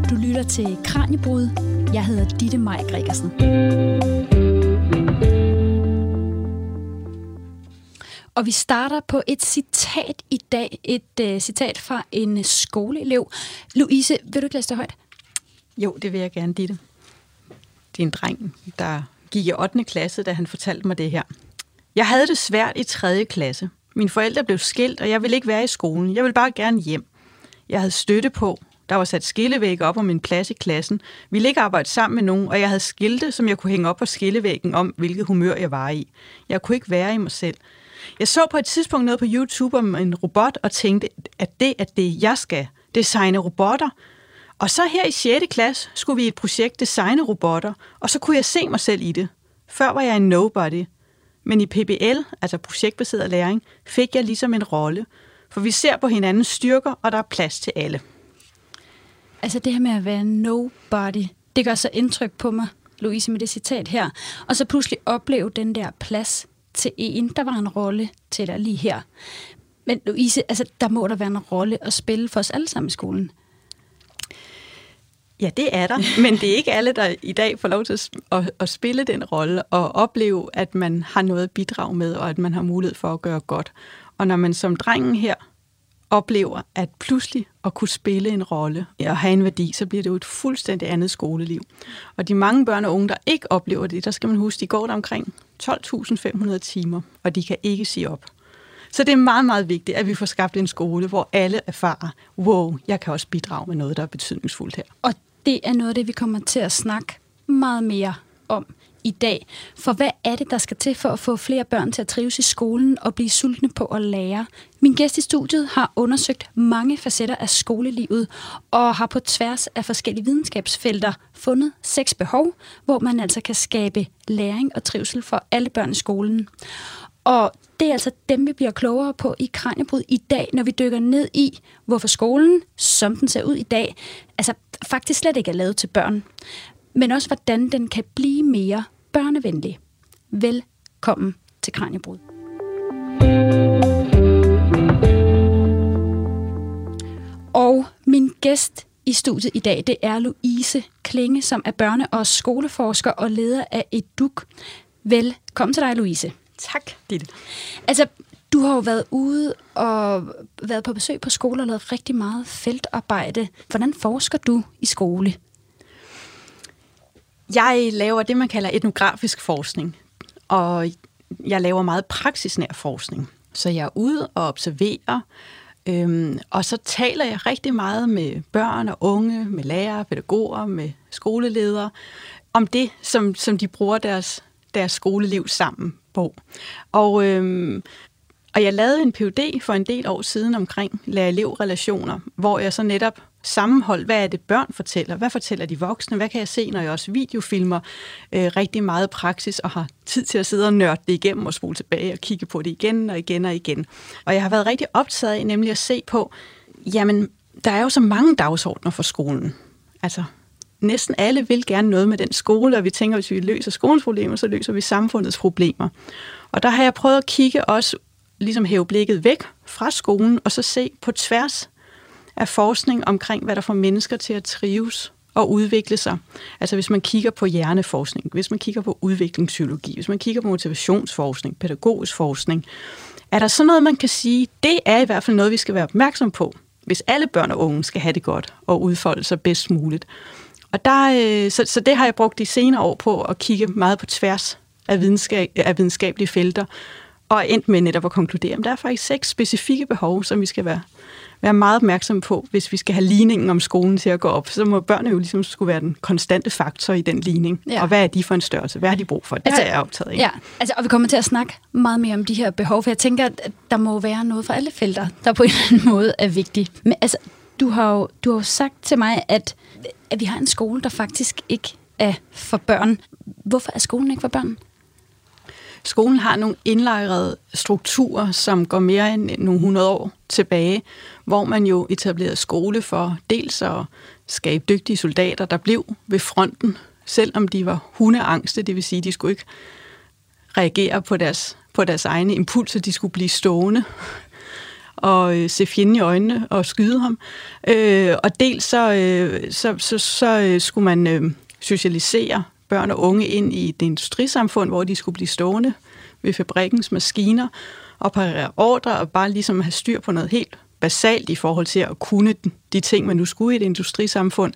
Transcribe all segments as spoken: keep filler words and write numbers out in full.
Du lytter til Kraniebrud. Jeg hedder Ditte Maj Gregersen. Og vi starter på et citat i dag. Et uh, citat fra en skoleelev. Louise, vil du ikke læse det højt? Jo, det vil jeg gerne, Ditte. Det er en dreng, der gik i ottende klasse, da han fortalte mig det her. Jeg havde det svært i tredje klasse. Mine forældre blev skilt, og jeg ville ikke være i skolen. Jeg ville bare gerne hjem. Jeg havde støtte på. Der var sat skillevæg op om min plads i klassen. Vi ville ikke arbejde sammen med nogen, og jeg havde skilte, som jeg kunne hænge op på skillevæggen om, hvilket humør jeg var i. Jeg kunne ikke være i mig selv. Jeg så på et tidspunkt noget på YouTube om en robot, og tænkte, at det er det, jeg skal. Designe robotter. Og så her i sjette klasse skulle vi i et projekt designe robotter, og så kunne jeg se mig selv i det. Før var jeg en nobody. Men i P B L, altså projektbaseret læring, fik jeg ligesom en rolle. For vi ser på hinandens styrker, og der er plads til alle. Altså det her med at være nobody, det gør så indtryk på mig, Louise, med det citat her. Og så pludselig opleve den der plads til en, der var en rolle til dig lige her. Men Louise, altså der må der være en rolle at spille for os alle sammen i skolen. Ja, det er der, men det er ikke alle, der i dag får lov til at, at spille den rolle og opleve, at man har noget at bidrage med, og at man har mulighed for at gøre godt. Og når man som drengen her oplever, at pludselig at kunne spille en rolle og have en værdi, så bliver det jo et fuldstændig andet skoleliv. Og de mange børn og unge, der ikke oplever det, der skal man huske, de går der omkring tolv tusind fem hundrede timer, og de kan ikke sige op. Så det er meget, meget vigtigt, at vi får skabt en skole, hvor alle erfarer, wow, jeg kan også bidrage med noget, der er betydningsfuldt her. Og det er noget af det, vi kommer til at snakke meget mere om i dag. For hvad er det, der skal til for at få flere børn til at trives i skolen og blive sultne på at lære? Min gæst i studiet har undersøgt mange facetter af skolelivet og har på tværs af forskellige videnskabsfelter fundet seks behov, hvor man altså kan skabe læring og trivsel for alle børn i skolen. Og det er altså dem, vi bliver klogere på i Kraniebrud i dag, når vi dykker ned i, hvorfor skolen, som den ser ud i dag, altså faktisk slet ikke er lavet til børn, men også hvordan den kan blive mere børnevenlig. Velkommen til Kraniebrud. Og min gæst i studiet i dag, det er Louise Klinge, som er børne- og skoleforsker og leder af EDUC. Velkommen til dig, Louise. Tak, Ditte. Altså, du har jo været ude og været på besøg på skoler og lavet rigtig meget feltarbejde. Hvordan forsker du i skole? Jeg laver det, man kalder etnografisk forskning, og jeg laver meget praksisnær forskning. Så jeg er ude og observerer, øhm, og så taler jeg rigtig meget med børn og unge, med lærere, pædagoger, med skoleledere, om det, som, som de bruger deres, deres skoleliv sammen på. Og, øhm, og jeg lavede en P H D for en del år siden omkring lærer-elev-relationer, hvor jeg så netop sammenholdt, hvad er det børn fortæller, hvad fortæller de voksne, hvad kan jeg se, når jeg også videofilmer øh, rigtig meget praksis og har tid til at sidde og nørde det igennem og spole tilbage og kigge på det igen og igen og igen. Og jeg har været rigtig optaget af nemlig at se på, jamen, der er jo så mange dagsordner for skolen. Altså, næsten alle vil gerne noget med den skole, og vi tænker, hvis vi løser skolens problemer, så løser vi samfundets problemer. Og der har jeg prøvet at kigge også, ligesom hæve blikket væk fra skolen, og så se på tværs af forskning omkring, hvad der får mennesker til at trives og udvikle sig. Altså hvis man kigger på hjerneforskning, hvis man kigger på udviklingspsykologi, hvis man kigger på motivationsforskning, pædagogisk forskning, er der så noget, man kan sige, det er i hvert fald noget, vi skal være opmærksom på, hvis alle børn og unge skal have det godt og udfolde sig bedst muligt. Og der, så, så det har jeg brugt de senere år på at kigge meget på tværs af, videnskab, af videnskabelige felter, og endt med netop at konkludere, at der er faktisk seks specifikke behov, som vi skal være, være meget opmærksomme på, hvis vi skal have ligningen om skolen til at gå op. Så må børnene jo ligesom skulle være den konstante faktor i den ligning. Ja. Og hvad er de for en størrelse? Hvad har de brug for? Det altså, er jeg optaget af. Ja, altså, og vi kommer til at snakke meget mere om de her behov, for jeg tænker, at der må være noget for alle felter, der på en eller anden måde er vigtigt. Men altså, du har jo, du har jo sagt til mig, at, at vi har en skole, der faktisk ikke er for børn. Hvorfor er skolen ikke for børn? Skolen har nogle indlejrede strukturer, som går mere end nogle hundrede år tilbage, hvor man jo etablerede skole for dels at skabe dygtige soldater, der blev ved fronten, selvom de var hundeangste, det vil sige, de skulle ikke reagere på deres, på deres egne impulser, de skulle blive stående. og øh, se fjenden i øjnene og skyde ham. Øh, og dels så, øh, så, så, så øh, skulle man øh, socialisere børn og unge ind i et industrisamfund, hvor de skulle blive stående ved fabrikkens maskiner og parere ordre og bare ligesom have styr på noget helt basalt i forhold til at kunne de ting, man nu skulle i et industrisamfund.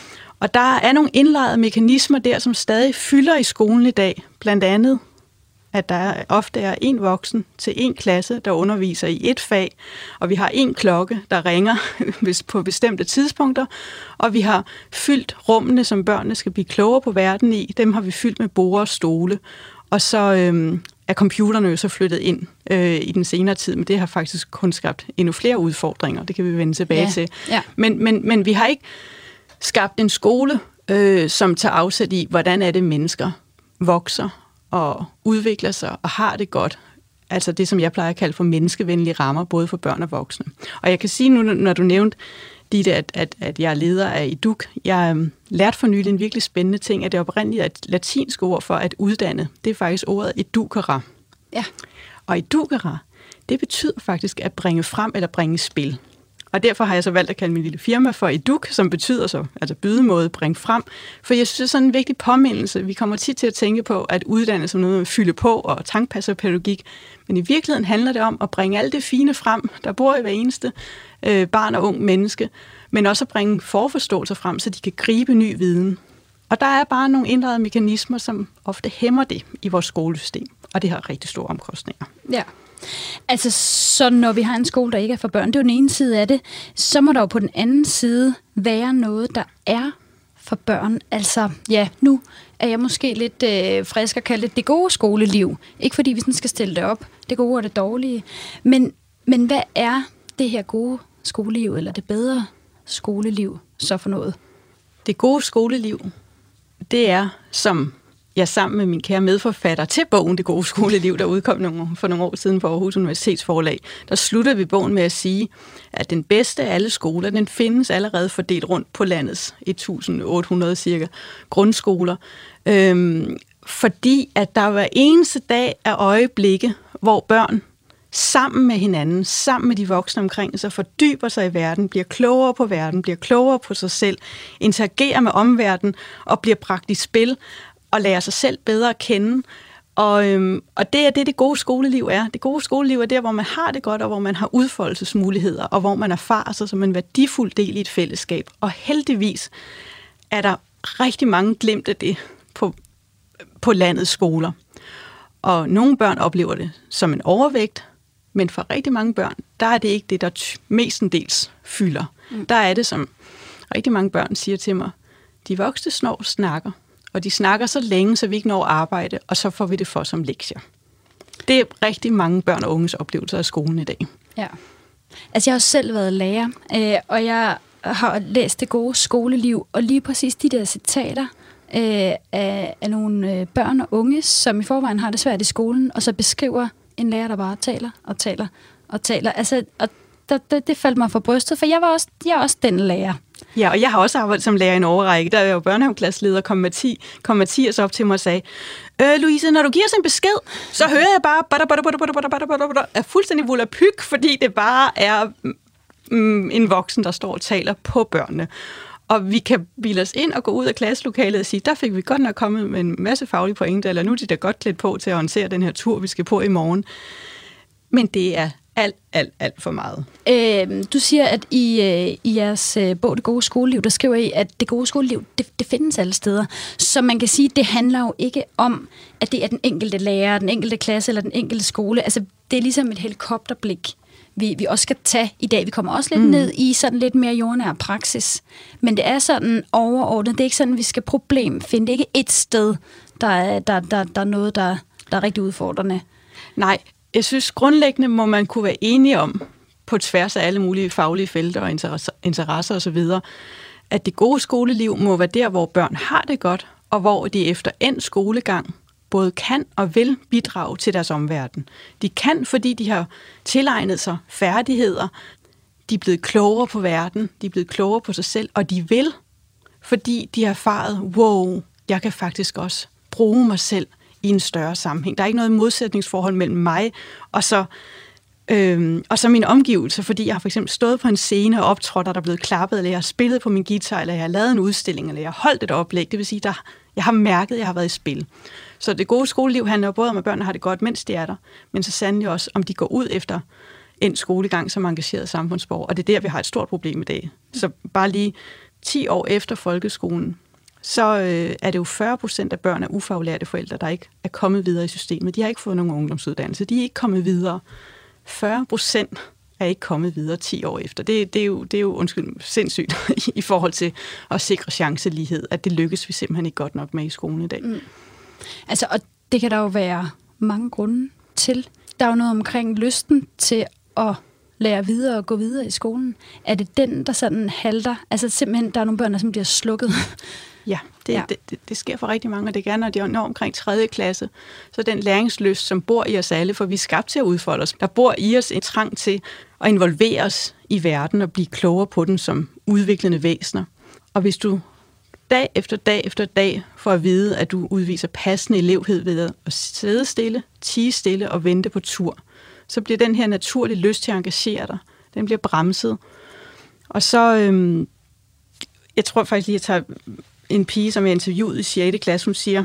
Og der er nogle indlejrede mekanismer der, som stadig fylder i skolen i dag. Blandt andet, at der ofte er en voksen til en klasse, der underviser i et fag, og vi har en klokke, der ringer på bestemte tidspunkter, og vi har fyldt rummene, som børnene skal blive klogere på verden i. Dem har vi fyldt med borde og stole. Og så øhm, er computerne jo så flyttet ind øh, i den senere tid, men det har faktisk kun skabt endnu flere udfordringer. Det kan vi vende tilbage ja. til. Ja. Men, men, men vi har ikke skabt en skole, øh, som tager afsæt i, hvordan er det mennesker vokser og udvikler sig og har det godt. Altså det, som jeg plejer at kalde for menneskevenlige rammer, både for børn og voksne. Og jeg kan sige nu, når du nævnte, Ditte, at, at, at jeg er leder af EDUC. Jeg um, lærte for nylig en virkelig spændende ting, at det oprindeligt er et latinsk ord for at uddanne. Det er faktisk ordet educere. Ja. Og educere, det betyder faktisk at bringe frem eller bringe i spil. Og derfor har jeg så valgt at kalde min lille firma for EDUC, som betyder så, altså bydemåde, bringe frem. For jeg synes, det er sådan en vigtig påmindelse. Vi kommer tit til at tænke på, at uddanne som noget med fylde på og tankpasserpædagogik. Men i virkeligheden handler det om at bringe alt det fine frem, der bor i hver eneste øh, barn og ung menneske. Men også at bringe forforståelser frem, så de kan gribe ny viden. Og der er bare nogle indrejede mekanismer, som ofte hæmmer det i vores skolesystem. Og det har rigtig store omkostninger. Ja. Altså, så når vi har en skole, der ikke er for børn, det er jo den ene side af det, så må der jo på den anden side være noget, der er for børn. Altså, ja, nu er jeg måske lidt øh, frisk at kalde det det gode skoleliv. Ikke fordi vi sådan skal stille det op, det gode og det dårlige. Men, men hvad er det her gode skoleliv, eller det bedre skoleliv, så for noget? Det gode skoleliv, det er, som jeg sammen med min kære medforfatter til bogen Det gode skoleliv, der udkom nogle, for nogle år siden på Aarhus Universitetsforlag, der slutter vi bogen med at sige, at den bedste af alle skoler, den findes allerede fordelt rundt på landets et tusind otte hundrede cirka grundskoler. Øhm, fordi at der hver eneste dag er øjeblikke, hvor børn sammen med hinanden, sammen med de voksne omkring sig, fordyber sig i verden, bliver klogere på verden, bliver klogere på sig selv, interagerer med omverdenen og bliver bragt i spil og lærer sig selv bedre at kende. Og, øhm, og det er det, det gode skoleliv er. Det gode skoleliv er der, hvor man har det godt, og hvor man har udfoldelsesmuligheder, og hvor man erfarer sig som en værdifuld del i et fællesskab. Og heldigvis er der rigtig mange glimt af det på, på landets skoler. Og nogle børn oplever det som en overvægt, men for rigtig mange børn, der er det ikke det, der mestendels fylder. Mm. Der er det, som rigtig mange børn siger til mig, de voksne snor snakker, og de snakker så længe, så vi ikke når arbejde, og så får vi det for som lektier. Det er rigtig mange børn og unges oplevelser af skolen i dag. Ja. Altså, jeg har selv været lærer, øh, og jeg har læst Det gode skoleliv, og lige præcis de der citater øh, af, af nogle øh, børn og unge, som i forvejen har det svært i skolen, og så beskriver en lærer, der bare taler og taler og taler. Altså, og det, det, det faldt mig for brystet, for jeg var også, jeg er også den lærer. Ja, og jeg har også arbejdet som lærer i en overrække. Der er jeg jo børnehaveklasseleder, kom, Mathi, kom Mathias op til mig og sagde, øh, Louise, når du giver os en besked, så hører jeg bare, bada, bada, bada, bada, bada, bada, bada, er fuldstændig volapyk, fordi det bare er mm, en voksen, der står og taler på børnene. Og vi kan bilde os ind og gå ud af klasselokalet og sige, der fik vi godt nok kommet med en masse faglige pointer, eller nu er de da godt klædt på til at håndtere den her tur, vi skal på i morgen. Men det er alt, alt, alt for meget. Øh, du siger, at i, øh, i jeres øh, bog Det gode skoleliv, der skriver I, at det gode skoleliv, det, det findes alle steder. Så man kan sige, det handler jo ikke om, at det er den enkelte lærer, den enkelte klasse eller den enkelte skole. Altså, det er ligesom et helikopterblik, vi, vi også skal tage i dag. Vi kommer også lidt mm. ned i sådan lidt mere jordnær praksis. Men det er sådan overordnet. Det er ikke sådan, vi skal problemfinde. Det er ikke et sted, der er, der, der, der er noget, der, der er rigtig udfordrende. Nej, jeg synes grundlæggende må man kunne være enige om, på tværs af alle mulige faglige felter og interesser osv., at det gode skoleliv må være der, hvor børn har det godt, og hvor de efter endt skolegang både kan og vil bidrage til deres omverden. De kan, fordi de har tilegnet sig færdigheder, de er blevet klogere på verden, de er blevet klogere på sig selv, og de vil, fordi de har erfaret, wow, jeg kan faktisk også bruge mig selv i en større sammenhæng. Der er ikke noget modsætningsforhold mellem mig og så Øhm, og så mine omgivelser, fordi jeg har for eksempel stået på en scene og optrådt, og der er blevet klappet, eller jeg har spillet på min guitar, eller jeg har lavet en udstilling, eller jeg har holdt et oplæg. Det vil sige, at jeg har mærket, at jeg har været i spil. Så det gode skoleliv handler jo både om, at børnene har det godt, mens de er der, men så sandelig også, om de går ud efter en skolegang som engageret samfundsborger. Og det er der, vi har et stort problem i dag. Så bare lige ti år efter folkeskolen, så øh, er det jo fyrre procent af børn af ufaglærte forældre, der ikke er kommet videre i systemet. De har ikke fået nogen ungdomsuddannelse. De er ikke kommet videre. fyrre procent er ikke kommet videre ti år efter. Det, det, er, jo, det er jo undskyld, sindssygt i forhold til at sikre chancelighed, at det lykkes vi simpelthen ikke godt nok med i skolen i dag. Mm. Altså, og det kan der jo være mange grunde til. Der er jo noget omkring lysten til at lære videre og gå videre i skolen. Er det den, der sådan halter? Altså simpelthen, der er nogle børn, der som bliver slukket. Ja, det, ja. Det, det, det sker for rigtig mange, og det gerne, når de når omkring tredje klasse. Så den læringslyst, som bor i os alle, for vi er skabt til at udfolde os. Der bor i os en trang til at involvere os i verden og blive klogere på den som udviklende væsener. Og hvis du dag efter dag efter dag får at vide, at du udviser passende elevhed ved at sidde stille, tie stille og vente på tur, så bliver den her naturlige lyst til at engagere dig, den bliver bremset. Og så, øhm, jeg tror faktisk lige, at jeg tager en pige, som jeg interviewede i sjette klasse, hun siger,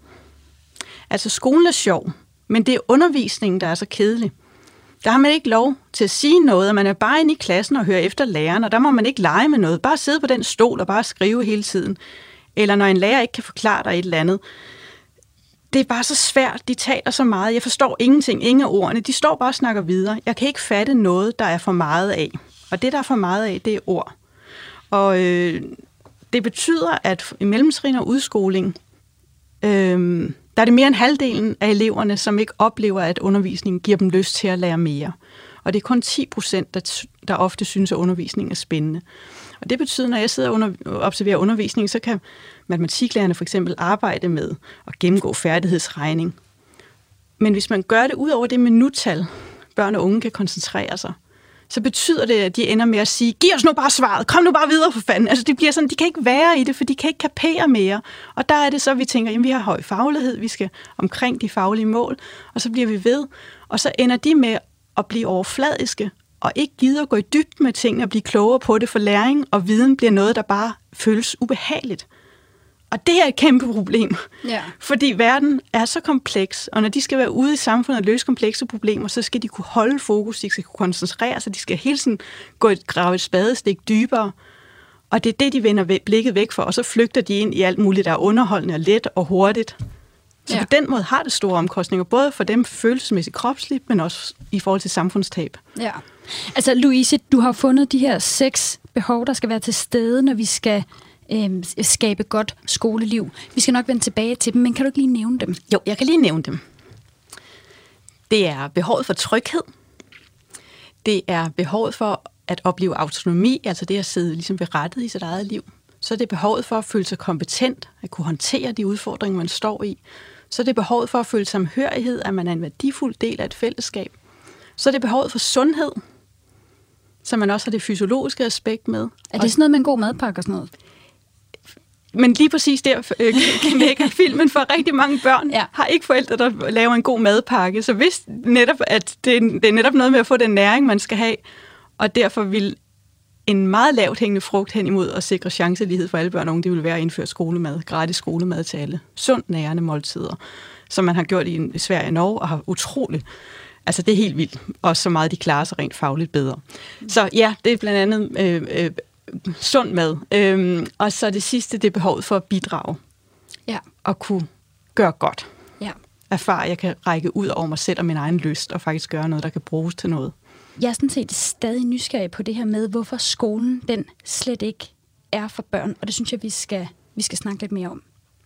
altså skolen er sjov, men det er undervisningen, der er så kedelig. Der har man ikke lov til at sige noget, og man er bare inde i klassen og hører efter læreren, og der må man ikke lege med noget. Bare sidde på den stol og bare skrive hele tiden. Eller når en lærer ikke kan forklare dig et eller andet. Det er bare så svært, de taler så meget. Jeg forstår ingenting, ingen af ordene. De står bare og snakker videre. Jeg kan ikke fatte noget, der er for meget af. Og det, der er for meget af, det er ord. Og øh, det betyder, at i mellemtrin og udskoling, øh, der er det mere end halvdelen af eleverne, som ikke oplever, at undervisningen giver dem lyst til at lære mere. Og det er kun ti procent, der, der ofte synes, at undervisningen er spændende. Og det betyder, når jeg sidder og under, observerer undervisning, så kan matematiklærerne for eksempel arbejde med at gennemgå færdighedsregning. Men hvis man gør det ud over det minuttal, børn og unge kan koncentrere sig, så betyder det, at de ender med at sige, giv os nu bare svaret, kom nu bare videre for fanden. Altså de bliver sådan, de kan ikke være i det, for de kan ikke kapere mere. Og der er det så, at vi tænker, jamen vi har høj faglighed, vi skal omkring de faglige mål, og så bliver vi ved. Og så ender de med at blive overfladiske, og ikke gider at gå i dybden med tingene og blive klogere på det, for læring og viden bliver noget, der bare føles ubehageligt. Og det er et kæmpe problem, ja. Fordi verden er så kompleks, og når de skal være ude i samfundet og løse komplekse problemer, så skal de kunne holde fokus, de skal kunne koncentrere sig, de skal hele tiden gå et, grave et spadestik dybere, og det er det, de vender blikket væk for, og så flygter de ind i alt muligt, der er underholdende og let og hurtigt. Så ja. På den måde har det store omkostninger, både for dem følelsesmæssigt kropsligt, men også i forhold til samfundstab. Ja. Altså Louise, du har fundet de her seks behov, der skal være til stede, når vi skal øh, skabe godt skoleliv. Vi skal nok vende tilbage til dem, men kan du ikke lige nævne dem? Jo, jeg kan lige nævne dem. Det er behovet for tryghed. Det er behovet for at opleve autonomi, altså det at sidde ligesom ved rattet i sit eget liv. Så er det behovet for at føle sig kompetent, at kunne håndtere de udfordringer, man står i. Så er det behovet for at føle samhørighed, at man er en værdifuld del af et fællesskab. Så er det behovet for sundhed, så man også har det fysiologiske aspekt med. Er det sådan noget med en god madpakke og sådan noget? Men lige præcis der øh, knækker filmen for rigtig mange børn, ja. Har ikke forældre, der laver en god madpakke. Så hvis netop, at det er, det er netop noget med at få den næring, man skal have, og derfor vil en meget lavt hængende frugt hen imod at sikre chancelighed for alle børn og unge, det vil være at indføre skolemad, gratis skolemad til alle. Sundt nærende måltider, som man har gjort i Sverige og Norge, og har utroligt. Altså det er helt vildt, og så meget de klarer sig rent fagligt bedre. Så ja, det er blandt andet øh, øh, sund mad. Øhm, og så det sidste, det er behovet for at bidrage. Ja. Og kunne gøre godt. Ja. Erfare, at jeg kan række ud over mig selv og min egen lyst, og faktisk gøre noget, der kan bruges til noget. Jeg er sådan set stadig nysgerrig på det her med, hvorfor skolen den slet ikke er for børn, og det synes jeg, vi skal, vi skal snakke lidt mere om.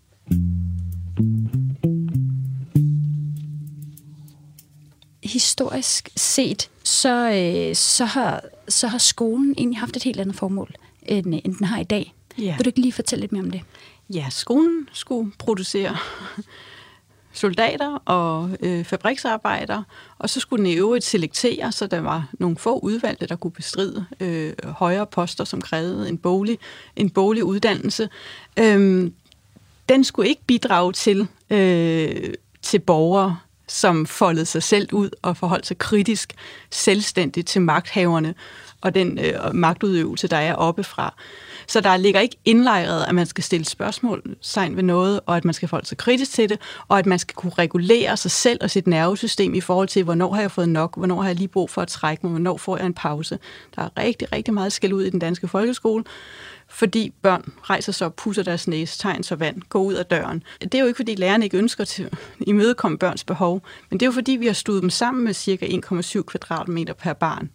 Historisk set, så, øh, så, har, så har skolen egentlig haft et helt andet formål, end, end den har i dag. Yeah. Vil du ikke lige fortælle lidt mere om det? Ja, skolen skulle producere soldater og øh, fabriksarbejdere, og så skulle den i øvrigt selektere, så der var nogle få udvalgte, der kunne bestride øh, højere poster, som krævede en boglig, en boglig uddannelse. Øhm, den skulle ikke bidrage til, øh, til borgere, som foldede sig selv ud og forholdt sig kritisk, selvstændigt til magthaverne og den øh, magtudøvelse, der er oppefra. Så der ligger ikke indlejret, at man skal stille spørgsmålstegn ved noget, og at man skal forholde sig kritisk til det, og at man skal kunne regulere sig selv og sit nervesystem i forhold til, hvornår har jeg fået nok, hvornår har jeg lige brug for at trække mig, hvornår får jeg en pause. Der er rigtig, rigtig meget skæld ud i den danske folkeskole, fordi børn rejser sig op, pusser deres næse, tager så vand, går ud af døren. Det er jo ikke, fordi lærerne ikke ønsker til at imødekomme børns behov, men det er jo, fordi vi har studet dem sammen med cirka en komma syv kvadratmeter per barn.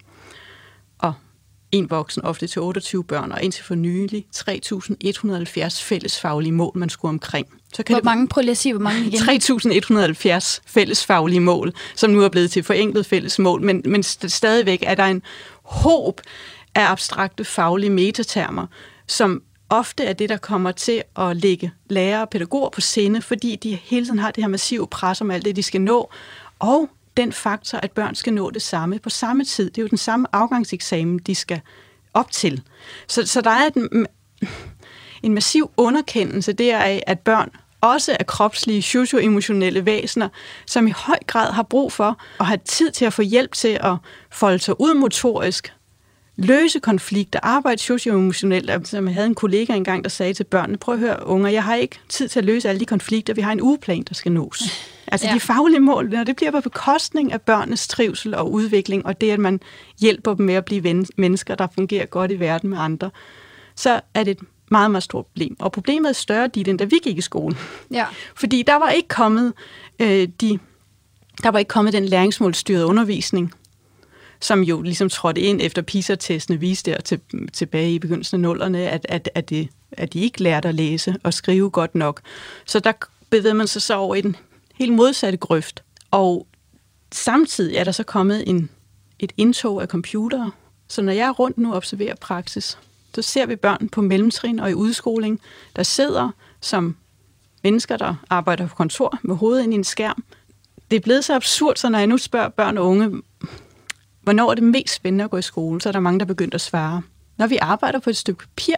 Og en voksen, ofte til otteogtyve børn, og indtil for nylig tre tusind et hundrede og halvfjerds fællesfaglige mål, man skulle omkring. Så kan hvor mange, prøv lige at sige, hvor mange igen? tre tusind et hundrede og halvfjerds fællesfaglige mål, som nu er blevet til forenklet fælles mål, men, men stadigvæk er der en håb af abstrakte faglige metatermer, som ofte er det, der kommer til at lægge lærere og pædagoger på sinde, fordi de hele tiden har det her massive pres om alt det, de skal nå, og den faktor, at børn skal nå det samme på samme tid. Det er jo den samme afgangseksamen, de skal op til. Så, så der er en, en massiv underkendelse deraf, at børn også er kropslige, socio-emotionelle væsener, som i høj grad har brug for at have tid til at få hjælp til at folde sig ud motorisk, løse konflikter, arbejde socio-emotionelt. Som jeg havde en kollega engang, der sagde til børnene, prøv at høre, unger, jeg har ikke tid til at løse alle de konflikter, vi har en ugeplan, der skal nås. Altså ja. De faglige mål, når det bliver på bekostning af børnenes trivsel og udvikling, og det, at man hjælper dem med at blive ven- mennesker, der fungerer godt i verden med andre, så er det et meget, meget stort problem. Og problemet er større, end da vi gik i skole. Ja. Fordi der var ikke kommet øh, de, der var ikke kommet den læringsmålstyrede undervisning, som jo ligesom trådte ind efter PISA-testene, viste der til, tilbage i begyndelsen af nullerne, at, at, at, det, at de ikke lærte at læse og skrive godt nok. Så der bevægede man sig så over i den helt modsatte grøft. Og samtidig er der så kommet en, et indtog af computere. Så når jeg er rundt nu og observerer praksis, så ser vi børn på mellemtrin og i udskoling, der sidder som mennesker, der arbejder på kontor med hovedet ind i en skærm. Det er blevet så absurd, så når jeg nu spørger børn og unge, hvornår er det mest spændende at gå i skole, så er der mange, der begynder at svare. Når vi arbejder på et stykke papir,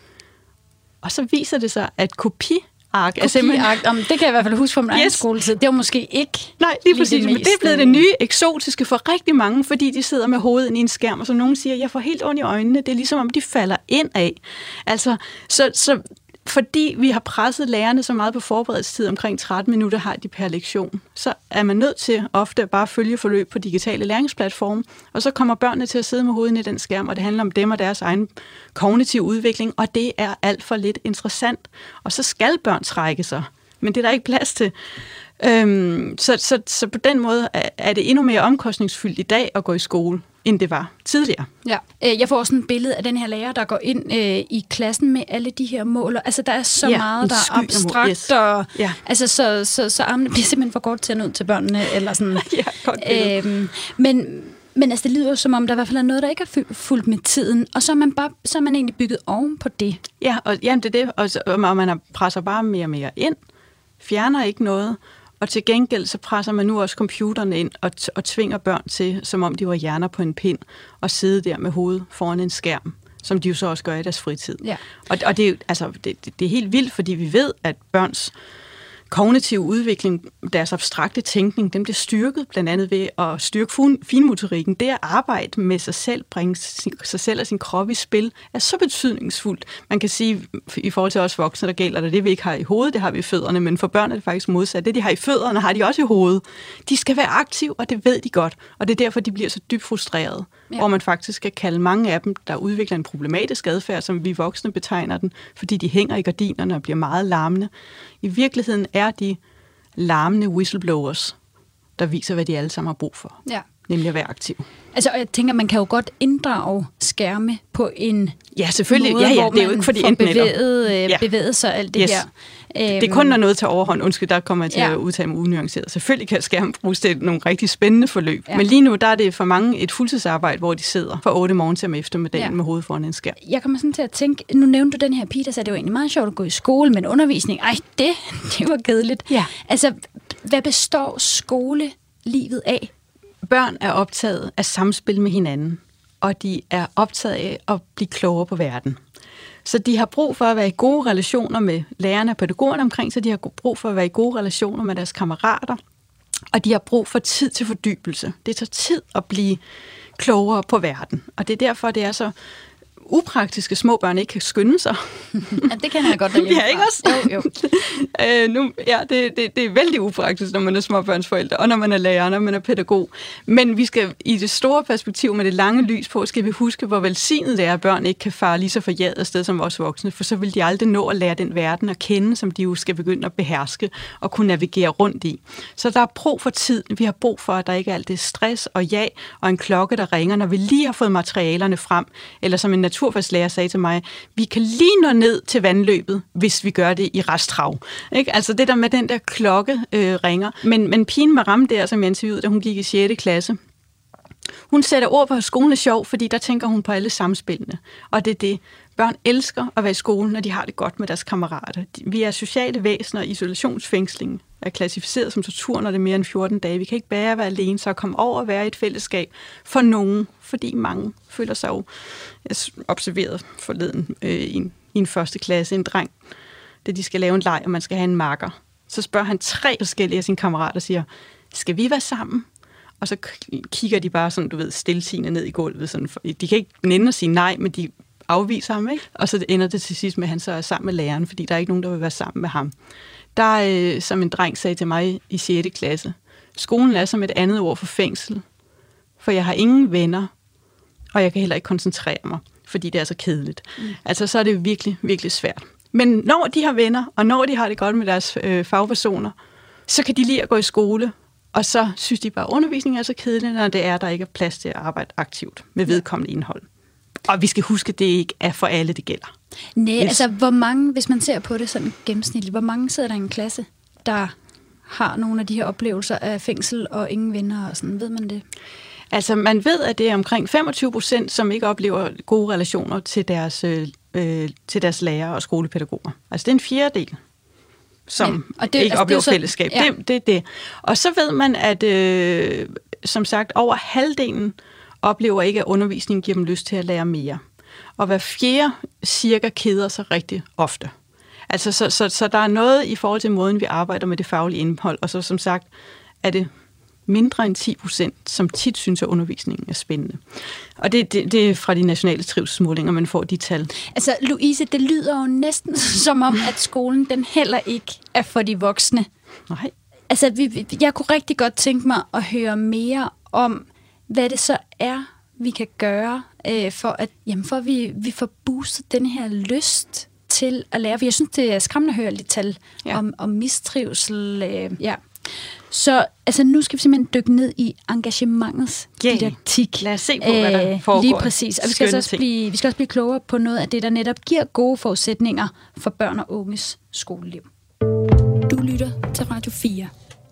og så viser det sig, at kopi Ark. Altså, om, det kan jeg i hvert fald huske fra min yes. egen skoletid. Det var måske ikke Nej, lige præcis, det men det er blevet det nye eksotiske for rigtig mange, fordi de sidder med hovedet i en skærm, og så nogen siger, jeg får helt ondt i øjnene. Det er ligesom, om de falder ind af. Altså, så, så fordi vi har presset lærerne så meget på forberedelsestid, omkring tretten minutter har de per lektion, så er man nødt til ofte at bare følge forløb på digitale læringsplatforme, og så kommer børnene til at sidde med hovedet i den skærm, og det handler om dem og deres egen kognitive udvikling, og det er alt for lidt interessant. Og så skal børn trække sig, men det er der ikke plads til. Øhm, så, så, så på den måde er det endnu mere omkostningsfyldt i dag at gå i skole, end det var tidligere. Ja, jeg får sådan et billede af den her lærer, der går ind øh, i klassen med alle de her mål. Altså, der er så ja, meget, der er abstrakt, yes. og ja. altså, så, så, så armene bliver simpelthen for godt til at nå til børnene, eller sådan. ja, godt øhm, men, men altså, det lyder som om, der i hvert fald er noget, der ikke er fulgt med tiden, og så er man, bare, så er man egentlig bygget oven på det. Ja, og jamen, det er det, og, så, og man presser bare mere og mere ind, fjerner ikke noget, og til gengæld så presser man nu også computerne ind og, t- og tvinger børn til, som om de var hjerner på en pind, og sidde der med hovedet foran en skærm, som de jo så også gør i deres fritid. Ja. Og, og det, er, altså, det, det er helt vildt, fordi vi ved, at børns kognitiv udvikling, deres abstrakte tænkning, den bliver styrket blandt andet ved at styrke finmotorikken. Det at arbejde med sig selv, bringe sig selv og sin krop i spil, er så betydningsfuldt. Man kan sige, i forhold til os voksne, der gælder det, det vi ikke har i hovedet, det har vi i fødderne, men for børn er det faktisk modsat. Det, de har i fødderne, har de også i hovedet. De skal være aktive, og det ved de godt. Og det er derfor, de bliver så dybt frustrerede. Ja. Hvor man faktisk skal kalde mange af dem, der udvikler en problematisk adfærd, som vi voksne betegner den, fordi de hænger i gardinerne og bliver meget larmende. I virkeligheden er de larmende whistleblowers, der viser, hvad de alle sammen har brug for. Ja. Nemlig at være aktiv. Altså, jeg tænker, man kan jo godt inddrage skærme på en ja, selvfølgelig. måde, ja, ja, hvor det er jo ikke, fordi man får bevæget, øh, ja. bevæget sig alt det yes. her. Det er kun, når noget tager overhånd. Undskyld, der kommer jeg til ja. at udtale mig unuanceret. Selvfølgelig kan skærmen bruges til nogle rigtig spændende forløb. Ja. Men lige nu, der er det for mange et fuldtidsarbejde, hvor de sidder fra otte morgen til om eftermiddagen ja. med hovedet foran en skærm. Jeg kommer sådan til at tænke, nu nævnte du den her pige, der sagde, det var egentlig meget sjovt at gå i skole, men undervisning, ej, det, det var kedeligt. Ja. Altså, hvad består skolelivet af? Børn er optaget af samspil med hinanden, og de er optaget af at blive klogere på verden. Så de har brug for at være i gode relationer med lærerne og pædagogerne omkring, så de har brug for at være i gode relationer med deres kammerater. Og de har brug for tid til fordybelse. Det tager tid at blive klogere på verden. Og det er derfor, det er så upraktiske små børn ikke kan skynde sig. Ja, det kan jeg godt derhjemme. Ja, ikke også? Jo, jo. øh, nu, ja, det, det, det er vældig upraktisk, når man er småbørnsforældre, og når man er lærer, når man er pædagog. Men vi skal i det store perspektiv med det lange lys på, skal vi huske, hvor velsignet det er, at børn ikke kan fare lige så forjaget afsted som vores voksne, for så vil de aldrig nå at lære den verden at kende, som de jo skal begynde at beherske og kunne navigere rundt i. Så der er brug for tid. Vi har brug for, at der ikke er alt det stress og ja, og en klokke, der ringer, når vi lige har fået materialerne frem, eller som en naturfagslærer sagde til mig, vi kan lige nå ned til vandløbet, hvis vi gør det i resttrav. Ikke? Altså det der med den der klokke øh, ringer. Men, men pigen Maram der, som jeg interviewede, da hun gik i sjette klasse, hun sætter ord på, at skolen er sjov, fordi der tænker hun på alle samspillene. Og det er det. Børn elsker at være i skolen, når de har det godt med deres kammerater. Vi er sociale væsener, isolationsfængsling er klassificeret som tortur, når det er mere end fjorten dage. Vi kan ikke bare være alene, så at komme over og være i et fællesskab for nogen, fordi mange føler sig jo observeret forleden øh, i, en, i en første klasse, en dreng, da de skal lave en leg, og man skal have en marker. Så spørger han tre forskellige af sine kammerater og siger, skal vi være sammen? Og så kigger de bare sådan, du ved, stiltigende ned i gulvet. Sådan, de kan ikke nænde at sige nej, men de afviser ham, ikke? Og så ender det til sidst med, at han så er sammen med læreren, fordi der er ikke nogen, der vil være sammen med ham. Der, øh, som en dreng sagde til mig i sjette klasse, skolen er som et andet ord for fængsel, for jeg har ingen venner, og jeg kan heller ikke koncentrere mig, fordi det er så kedeligt. Mm. Altså, så er det virkelig, virkelig svært. Men når de har venner, og når de har det godt med deres øh, fagpersoner, så kan de lide at gå i skole, og så synes de bare, at undervisningen er så kedelig, når det er, der ikke er plads til at arbejde aktivt med vedkommende indhold. Og vi skal huske, at det ikke er for alle, det gælder. Nej, yes. Altså hvor mange, hvis man ser på det sådan gennemsnitligt, hvor mange sidder der i en klasse, der har nogle af de her oplevelser af fængsel og ingen venner og sådan, ved man det? Altså man ved, at det er omkring femogtyve procent, som ikke oplever gode relationer til deres, øh, til deres lærere og skolepædagoger. Altså det er en fjerdedel, som ja, og det, ikke altså, oplever det så, fællesskab. Ja. Det, det er det. Og så ved man, at øh, som sagt over halvdelen oplever ikke, at undervisningen giver dem lyst til at lære mere. Og hver fjerde cirka keder sig rigtig ofte. Altså, så, så, så der er noget i forhold til måden, vi arbejder med det faglige indhold, og så som sagt er det mindre end ti procent, som tit synes, at undervisningen er spændende. Og det, det, det er fra de nationale trivselsmålinger, man får de tal. Altså, Louise, det lyder jo næsten som om, at skolen den heller ikke er for de voksne. Nej. Altså, vi, jeg kunne rigtig godt tænke mig at høre mere om, hvad det så er, vi kan gøre, øh, for at, jamen, for at vi, vi får boostet den her lyst til at lære. For jeg synes, det er skræmmende at høre lidt tal ja. om, om mistrivsel. Øh, ja. Så altså, nu skal vi simpelthen dykke ned i engagementets yeah. didaktik. Lad os se på, hvad der foregår. Lige præcis. Og vi skal, også blive, vi skal også blive klogere på noget af det, der netop giver gode forudsætninger for børn og unges skoleliv. Du lytter til Radio fire.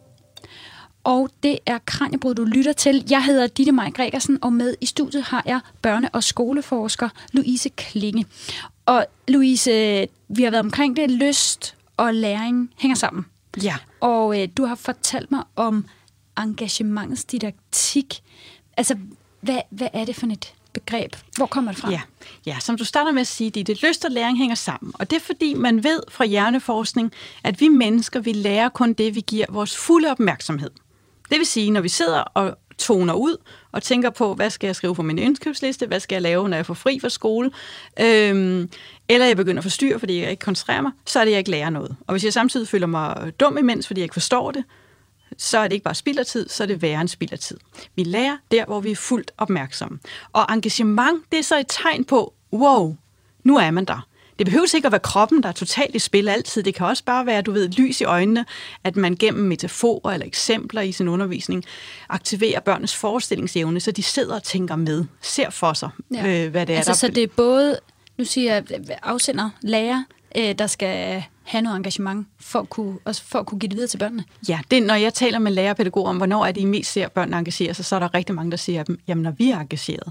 Og det er Kraniebrud, du lytter til. Jeg hedder Ditte Maj Gregersen, og med i studiet har jeg børne- og skoleforsker Louise Klinge. Og Louise, vi har været omkring det, lyst og læring hænger sammen. Ja. Og øh, du har fortalt mig om engagementets didaktik. Altså, hvad, hvad er det for et begreb? Hvor kommer det fra? Ja. ja, som du starter med at sige, det, det lyst og læring hænger sammen. Og det er fordi, man ved fra hjerneforskning, at vi mennesker, vi lærer kun det, vi giver vores fulde opmærksomhed. Det vil sige, når vi sidder og toner ud og tænker på, hvad skal jeg skrive på min indkøbsliste, hvad skal jeg lave, når jeg får fri fra skole, øhm, eller jeg begynder at forstyrre, fordi jeg ikke koncentrerer mig, så er det, jeg ikke lærer noget. Og hvis jeg samtidig føler mig dum imens, fordi jeg ikke forstår det, så er det ikke bare spild af tid, så er det værre end spild af tid. Vi lærer der, hvor vi er fuldt opmærksomme. Og engagement, det er så et tegn på, wow, nu er man der. Det behøver ikke at være kroppen, der er totalt i spil altid. Det kan også bare være, du ved, lys i øjnene, at man gennem metaforer eller eksempler i sin undervisning aktiverer børnenes forestillingsevne, så de sidder og tænker med, ser for sig, ja. øh, hvad det er, altså, der... Så det er både, nu siger jeg, afsender, lærer, øh, der skal have noget engagement for at, kunne, også for at kunne give det videre til børnene? Ja, det, når jeg taler med lærerpædagoger om, hvornår er det, I mest ser børnene engagere sig, så er der rigtig mange, der siger dem, jamen når vi er engageret,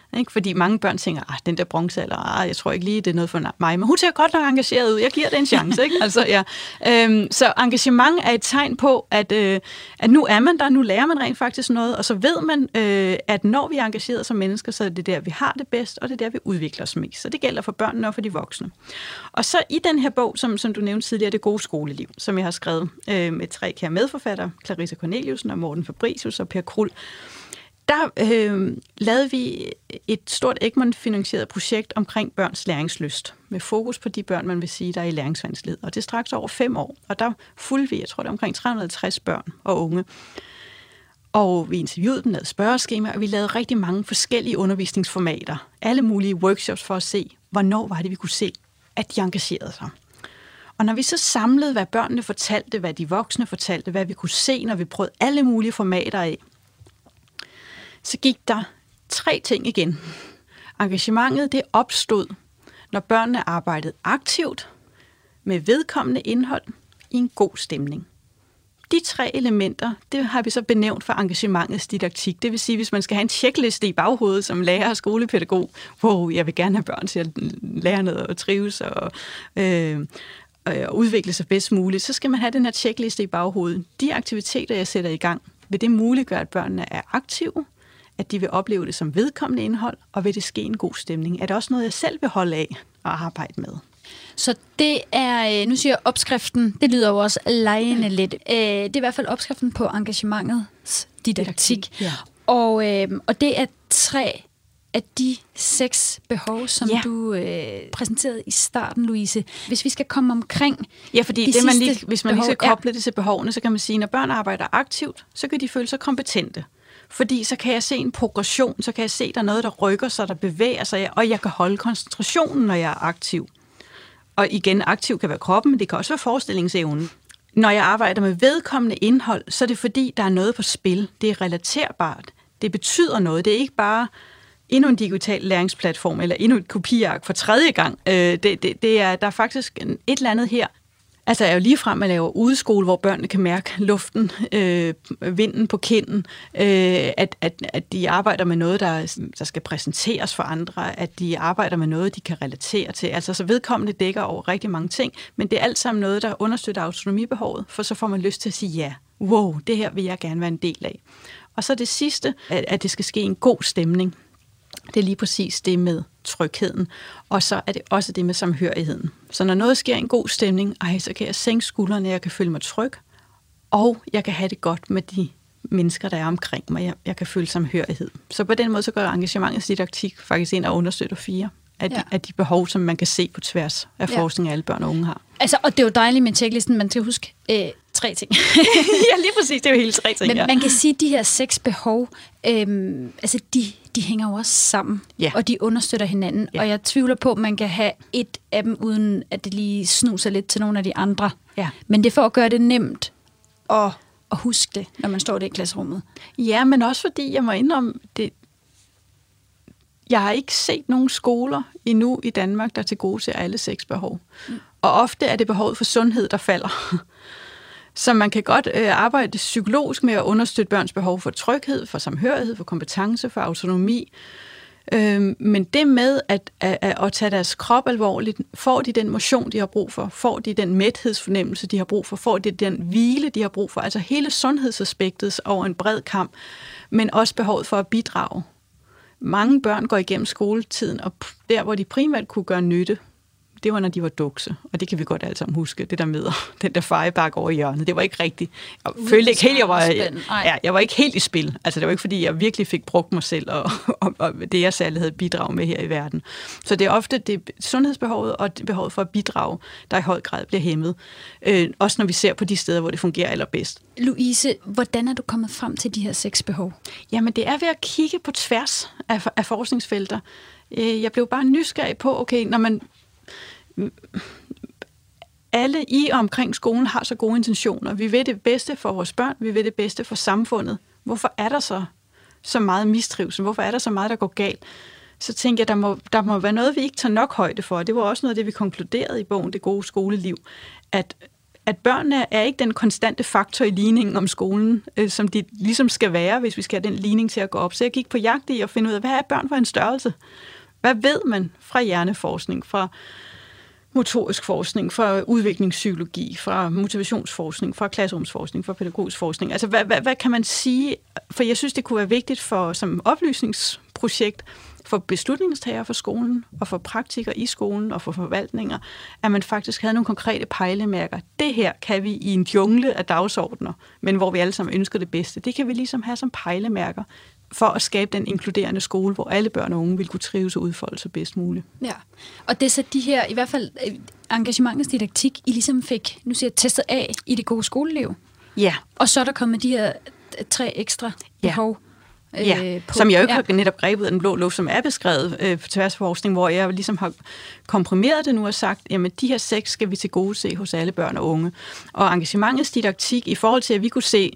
Ikke? Fordi mange børn tænker, at den der bronzealder, jeg tror ikke lige, det er noget for mig, men hun ser godt nok engageret ud, jeg giver det en chance. Ikke? Altså, ja. øhm, så engagement er et tegn på, at, øh, at nu er man der, nu lærer man rent faktisk noget, og så ved man, øh, at når vi er engageret som mennesker, så er det der, vi har det bedst, og det er der, vi udvikler os mest. Så det gælder for børnene og for de voksne. Og så i den her bog, som, som du nævnte tidligere, Det gode skoleliv, som jeg har skrevet øh, med tre kære medforfattere, Clarissa Corneliusen og Morten Fabricius og Per Krul, der øh, lavede vi et stort Egmont-finansieret projekt omkring børns læringslyst, med fokus på de børn, man vil sige, der er i læringsvanskelighed. Og det er straks over fem år, og der fulgte vi, jeg tror det er omkring tre hundrede og halvtreds børn og unge. Og vi interviewede dem, lavede spørgeskemaer, og vi lavede rigtig mange forskellige undervisningsformater. Alle mulige workshops for at se, hvornår var det, vi kunne se, at de engagerede sig. Og når vi så samlede, hvad børnene fortalte, hvad de voksne fortalte, hvad vi kunne se, når vi prøvede alle mulige formater af, så gik der tre ting igen. Engagementet, det opstod, når børnene arbejdede aktivt med vedkommende indhold i en god stemning. De tre elementer, det har vi så benævnt for engagementets didaktik. Det vil sige, hvis man skal have en checkliste i baghovedet som lærer og skolepædagog, wow, jeg vil gerne have børn til at lære noget og trives og, øh, og udvikle sig bedst muligt, så skal man have den her checkliste i baghovedet. De aktiviteter, jeg sætter i gang, vil det muliggøre, at børnene er aktive, at de vil opleve det som vedkommende indhold, og vil det ske en god stemning. Er det også noget, jeg selv vil holde af og arbejde med? Så det er, nu siger jeg opskriften, det lyder jo også legende lidt. Det er i hvert fald opskriften på engagementets didaktik. Ja. Og, og det er tre af de seks behov, som ja. du øh, præsenterede i starten, Louise. Hvis vi skal komme omkring ja, fordi de det, man lige, hvis man behov, lige skal koble ja. det til behovene, så kan man sige, at når børn arbejder aktivt, så kan de føle sig kompetente. Fordi så kan jeg se en progression, så kan jeg se, at der er noget, der rykker sig, der bevæger sig, og jeg kan holde koncentrationen, når jeg er aktiv. Og igen, aktiv kan være kroppen, men det kan også være forestillingsevnen. Når jeg arbejder med vedkommende indhold, så er det fordi, der er noget på spil. Det er relaterbart. Det betyder noget. Det er ikke bare endnu en digital læringsplatform, eller endnu et kopiark for tredje gang. Det, det, det er, der er faktisk et eller andet her. Altså jeg er jo lige frem at lave udeskole, hvor børnene kan mærke luften, øh, vinden på kinden, øh, at, at, at de arbejder med noget, der, der skal præsenteres for andre, at de arbejder med noget, de kan relatere til. Altså så vedkommende dækker over rigtig mange ting, men det er alt sammen noget, der understøtter autonomibehovet, for så får man lyst til at sige ja. Wow, det her vil jeg gerne være en del af. Og så det sidste, at, at det skal ske en god stemning. Det er lige præcis det med trygheden, og så er det også det med samhørigheden. Så når noget sker i en god stemning, ej, så kan jeg sænke skuldrene, jeg kan føle mig tryg, og jeg kan have det godt med de mennesker, der er omkring mig. Jeg, jeg kan føle samhørighed. Så på den måde, så går engagementets didaktik faktisk ind og understøtter fire af de, ja. af de behov, som man kan se på tværs af ja. forskning, alle børn og unge har. Altså, og det er jo dejligt med checklisten, man skal huske øh, tre ting. Ja, lige præcis, det er jo hele tre ting. Men ja. man kan sige, at de her seks behov, øh, altså de, de hænger jo også sammen, ja. og de understøtter hinanden. Ja. Og jeg tvivler på, at man kan have et af dem, uden at det lige snuser lidt til nogle af de andre. Ja. Men det er for at gøre det nemt at, at huske det, når man står der i klasserummet. Ja, men også fordi, jeg må indrømme, det, jeg har ikke set nogen skoler endnu i Danmark, der tilgodeser alle seks behov. Mm. Og ofte er det behovet for sundhed, der falder. Så man kan godt øh, arbejde psykologisk med at understøtte børns behov for tryghed, for samhørighed, for kompetence, for autonomi. Øh, men det med at, at, at tage deres krop alvorligt, får de den motion, de har brug for, får de den mæthedsfornemmelse, de har brug for, får de den hvile, de har brug for, altså hele sundhedsaspektet over en bred kamp, men også behovet for at bidrage. Mange børn går igennem skoletiden, og der, hvor de primært kunne gøre nytte, det var, når de var dukse. Og det kan vi godt alle sammen huske. Det der med den der fejebakke over hjørnet. Det var ikke rigtigt. Jeg følte ikke helt, jeg var, ja, jeg var ikke helt i spil. Altså, det var ikke, fordi jeg virkelig fik brugt mig selv, og, og, og det, jeg selv havde bidraget med her i verden. Så det er ofte det sundhedsbehovet og det behovet for at bidrage, der i høj grad bliver hæmmet. Øh, også når vi ser på de steder, hvor det fungerer allerbedst. Louise, hvordan er du kommet frem til de her seks behov? Jamen, det er ved at kigge på tværs af, af forskningsfelter. Jeg blev bare nysgerrig på, okay, når man alle i og omkring skolen har så gode intentioner. Vi vil det bedste for vores børn, vi vil det bedste for samfundet. Hvorfor er der så, så meget mistrivsel? Hvorfor er der så meget, der går galt? Så tænker jeg, der må, der må være noget, vi ikke tager nok højde for. Det var også noget af det, vi konkluderede i bogen Det gode skoleliv, at at børnene er ikke den konstante faktor i ligningen om skolen, øh, som de ligesom skal være, hvis vi skal have den ligning til at gå op. Så jeg gik på jagt i at finde ud af, hvad er børn for en størrelse? Hvad ved man fra hjerneforskning, fra motorisk forskning, fra udviklingspsykologi, fra motivationsforskning, fra klasserumsforskning, fra pædagogisk forskning? Altså, hvad, hvad, hvad kan man sige? For jeg synes, det kunne være vigtigt for som oplysningsprojekt, for beslutningstagere for skolen, og for praktikere i skolen, og for forvaltninger, at man faktisk havde nogle konkrete pejlemærker. Det her kan vi i en jungle af dagsordner, men hvor vi alle sammen ønsker det bedste. Det kan vi ligesom have som pejlemærker, for at skabe den inkluderende skole, hvor alle børn og unge vil kunne trives og udfolde sig bedst muligt. Ja, og det er så de her, i hvert fald engagementets didaktik, I ligesom fik, nu siger jeg, testet af i det gode skoleliv. Ja. Og så er der kommet de her tre ekstra behov. Ja. Ja, øh, som jeg jo ikke ja. har netop grebet af den blå luft, som er beskrevet øh, på tværsforskning, hvor jeg ligesom har komprimeret det nu og sagt, jamen de her seks skal vi til gode se hos alle børn og unge. Og engagementets didaktik i forhold til, at vi kunne se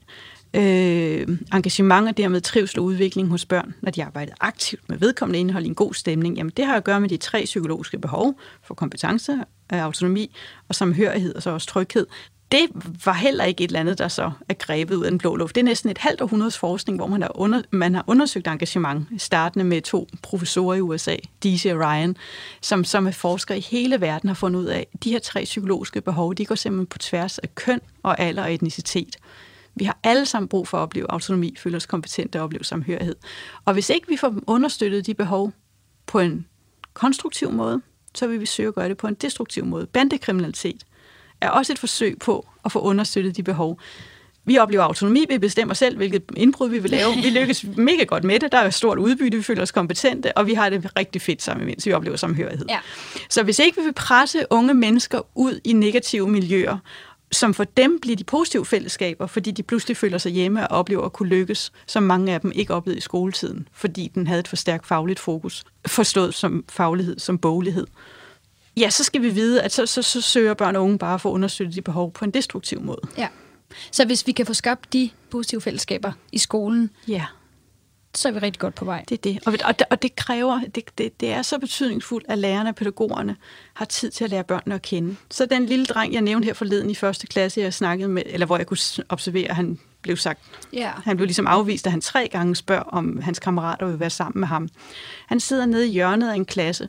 øh, engagement og dermed trivsel og udvikling hos børn, når de arbejder aktivt med vedkommende indhold i en god stemning, jamen det har at gøre med de tre psykologiske behov for kompetence, autonomi og samhørighed og så også tryghed. Det var heller ikke et eller andet, der så er grebet ud af den blå luft. Det er næsten et halvt århundredes forskning, hvor man har, under, man har undersøgt engagement, startende med to professorer i U S A, Deasy og Ryan, som, som er forskere i hele verden har fundet ud af, at de her tre psykologiske behov, de går simpelthen på tværs af køn og alder og etnicitet. Vi har alle sammen brug for at opleve autonomi, føle os kompetente og opleve samhørighed. Og hvis ikke vi får understøttet de behov på en konstruktiv måde, så vil vi søge at gøre det på en destruktiv måde. Bandekriminalitet er også et forsøg på at få understøttet de behov. Vi oplever autonomi, vi bestemmer selv, hvilket indbrud vi vil lave. Vi lykkes mega godt med det, der er et stort udbytte, vi føler os kompetente, og vi har det rigtig fedt sammen, mens vi oplever samhørighed. Ja. Så hvis ikke vi vil presse unge mennesker ud i negative miljøer, som for dem bliver de positive fællesskaber, fordi de pludselig føler sig hjemme og oplever at kunne lykkes, som mange af dem ikke oplevede i skoletiden, fordi den havde et for stærkt fagligt fokus, forstået som faglighed, som boglighed. Ja, så skal vi vide, at så, så, så søger børn og unge bare at få understøttet de behov på en destruktiv måde. Ja. Så hvis vi kan få skabt de positive fællesskaber i skolen, ja, så er vi rigtig godt på vej. Det er det. Og, og, det, og det kræver, det, det, det er så betydningsfuldt, at lærerne og pædagogerne har tid til at lære børnene at kende. Så den lille dreng, jeg nævnte her forleden i første klasse, jeg snakkede med, eller hvor jeg kunne observere, at han blev sagt, yeah. han blev ligesom afvist, at han tre gange spørger, om hans kammerater vil være sammen med ham. Han sidder nede i hjørnet af en klasse,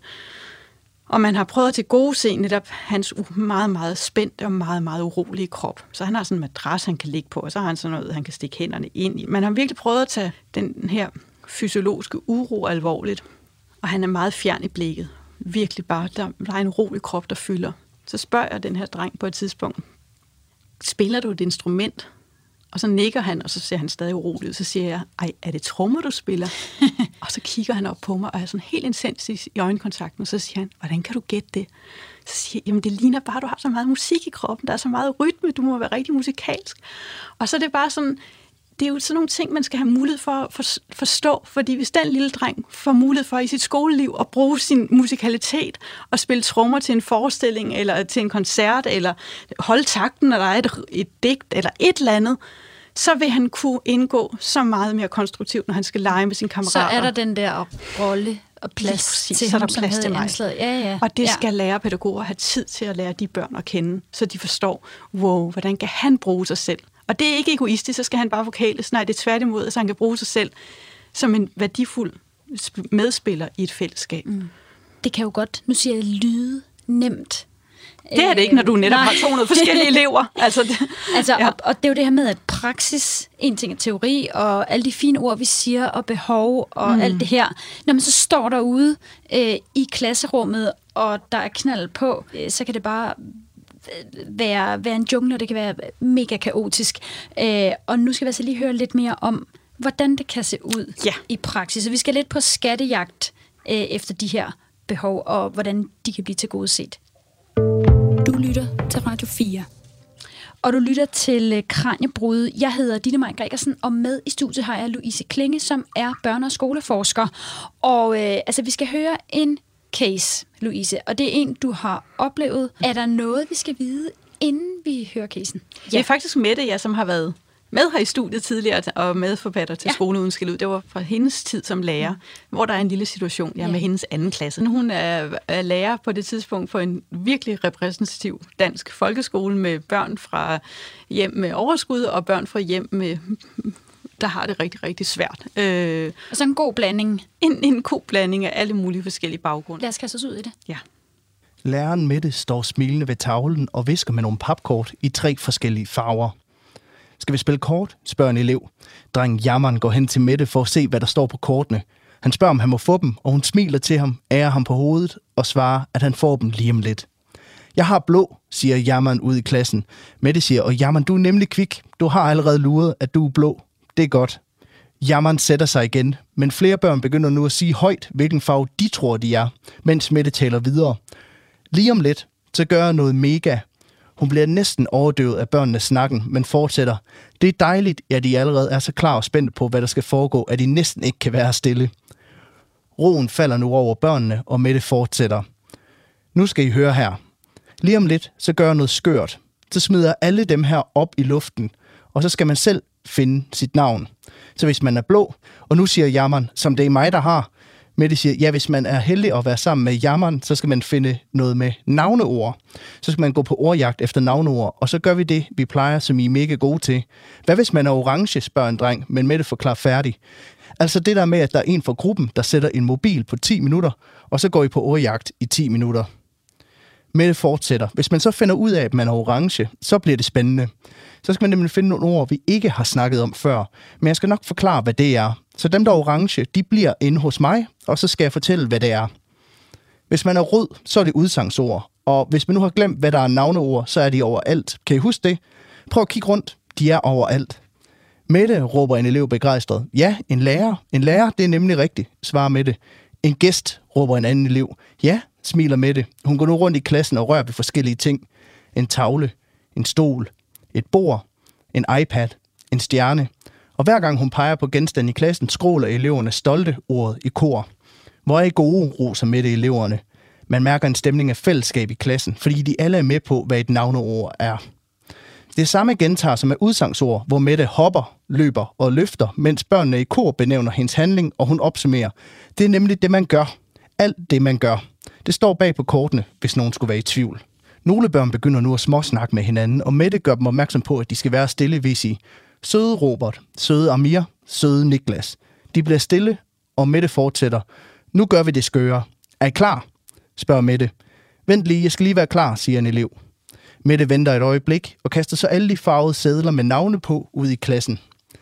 og man har prøvet at til gode se netop hans meget, meget spændte og meget, meget urolige krop. Så han har sådan en madras, han kan ligge på, og så har han sådan noget, han kan stikke hænderne ind i. Man har virkelig prøvet at tage den her fysiologiske uro alvorligt, og han er meget fjern i blikket. Virkelig bare, der er en rolig krop, der fylder. Så spørger jeg den her dreng på et tidspunkt, spiller du et instrument? Og så nikker han, og så ser han stadig urolig ud. Så siger jeg, ej, er det trommer, du spiller? Og så kigger han op på mig, og er sådan helt intens i øjenkontakten, og så siger han, hvordan kan du gætte det? Så siger jeg, jamen det ligner bare, du har så meget musik i kroppen, der er så meget rytme, du må være rigtig musikalsk. Og så er det bare sådan, det er jo sådan nogle ting, man skal have mulighed for at forstå, fordi hvis den lille dreng får mulighed for i sit skoleliv at bruge sin musikalitet og spille trommer til en forestilling, eller til en koncert, eller holde takten, når der er et, et digt, eller et eller andet, så vil han kunne indgå så meget mere konstruktivt, når han skal lege med sine kammerater. Så er der den der rolle og plads præcis, til så ham, der plads som til mig. Anslaget. Ja, ja. Og det ja. skal lære pædagoger have tid til at lære de børn at kende, så de forstår, wow, hvordan kan han bruge sig selv? Og det er ikke egoistisk, så skal han bare vokales. Nej, det er tværtimod, så han kan bruge sig selv som en værdifuld medspiller i et fælleskab. Mm. Det kan jo godt, nu siger jeg, lyde nemt. Det er det ikke, når du netop Nej. har to hundrede forskellige elever. Altså, det, altså ja. og, og det er jo det her med, at praksis, en ting er teori, og alle de fine ord, vi siger, og behov, og mm. alt det her. Når man så står derude øh, i klasserummet, og der er knald på, øh, så kan det bare være, være en jungle, og det kan være mega kaotisk. Øh, og nu skal vi altså lige høre lidt mere om, hvordan det kan se ud ja. i praksis. Så vi skal lidt på skattejagt øh, efter de her behov, og hvordan de kan blive tilgodeset. Du lytter til Radio fire. Og du lytter til Kraniebrud. Jeg hedder Ditte Maj Gregersen, og med i studiet har jeg Louise Klinge, som er børne- og skoleforsker. Og øh, altså, vi skal høre en case, Louise, og det er en, du har oplevet. Er der noget, vi skal vide, inden vi hører casen? Ja. Det er faktisk Mette, jeg som har været med her i studiet tidligere, og medforfatter til ja. Skole uden skæld ud. Det var fra hendes tid som lærer, mm. hvor der er en lille situation ja, ja. med hendes anden klasse. Hun er, er lærer på det tidspunkt for en virkelig repræsentativ dansk folkeskole med børn fra hjem med overskud og børn fra hjem med... der har det rigtig, rigtig svært. Øh, og så en god blanding. En, en god blanding af alle mulige forskellige baggrunde. Lad os kaste os ud i det. Ja. Læreren Mette står smilende ved tavlen og visker med nogle papkort i tre forskellige farver. Skal vi spille kort? Spørger en elev. Drengen Jammeren går hen til Mette for at se, hvad der står på kortene. Han spørger, om han må få dem, og hun smiler til ham, ærer ham på hovedet og svarer, at han får dem lige om lidt. Jeg har blå, siger Jammeren ud i klassen. Mette siger, og Jammeren, du er nemlig kvik. Du har allerede luret, at du er blå. Det er godt. Jammeren sætter sig igen, men flere børn begynder nu at sige højt, hvilken farve de tror, de er, mens Mette taler videre. Lige om lidt, så gør jeg noget mega. Hun bliver næsten overdøvet af børnenes snakken, men fortsætter. Det er dejligt, at de allerede er så klar og spændt på, hvad der skal foregå, at de næsten ikke kan være stille. Roen falder nu over børnene, og Mette fortsætter. Nu skal I høre her. Lige om lidt, så gør jeg noget skørt. Så smider alle dem her op i luften, og så skal man selv finde sit navn. Så hvis man er blå, og nu siger Jammeren, som det er mig, der har, Mette siger, ja, hvis man er heldig at være sammen med Jammeren, så skal man finde noget med navneord. Så skal man gå på ordjagt efter navneord, og så gør vi det, vi plejer, som I er mega gode til. Hvad hvis man er orange, spørger en dreng, men Mette forklarer færdig. Altså det der med, at der er en fra gruppen, der sætter en mobil på ti minutter, og så går I på ordjagt i ti minutter. Mette fortsætter. Hvis man så finder ud af, at man er orange, så bliver det spændende. Så skal man nemlig finde nogle ord, vi ikke har snakket om før. Men jeg skal nok forklare, hvad det er. Så dem, der er orange, de bliver inde hos mig, og så skal jeg fortælle, hvad det er. Hvis man er rød, så er det udsangsord. Og hvis man nu har glemt, hvad der er navneord, så er de overalt. Kan I huske det? Prøv at kigge rundt. De er overalt. Mette, råber en elev begejstret. Ja, en lærer. En lærer, det er nemlig rigtigt, svarer Mette. En gæst, råber en anden elev. Ja, smiler Mette. Hun går nu rundt i klassen og rører ved forskellige ting. En tavle, en stol, et bord, en iPad, en stjerne. Og hver gang hun peger på genstanden i klassen, skråler eleverne stolte ordet i kor. Hvor er I gode, roser Mette eleverne. Man mærker en stemning af fællesskab i klassen, fordi de alle er med på, hvad et navneord er. Det samme gentager som er udsangsord, hvor Mette hopper, løber og løfter, mens børnene i kor benævner hendes handling, og hun opsummerer. Det er nemlig det, man gør. Alt det, man gør. Det står bag på kortene, hvis nogen skulle være i tvivl. Nogle børn begynder nu at småsnakke med hinanden, og Mette gør dem opmærksom på, at de skal være stille ved at sige, søde Robert, søde Amir, søde Niklas. De bliver stille, og Mette fortsætter. Nu gør vi det skøre. Er I klar? Spørger Mette. Vent lige, jeg skal lige være klar, siger en elev. Mette venter et øjeblik og kaster så alle de farvede sedler med navne på ud i klassen.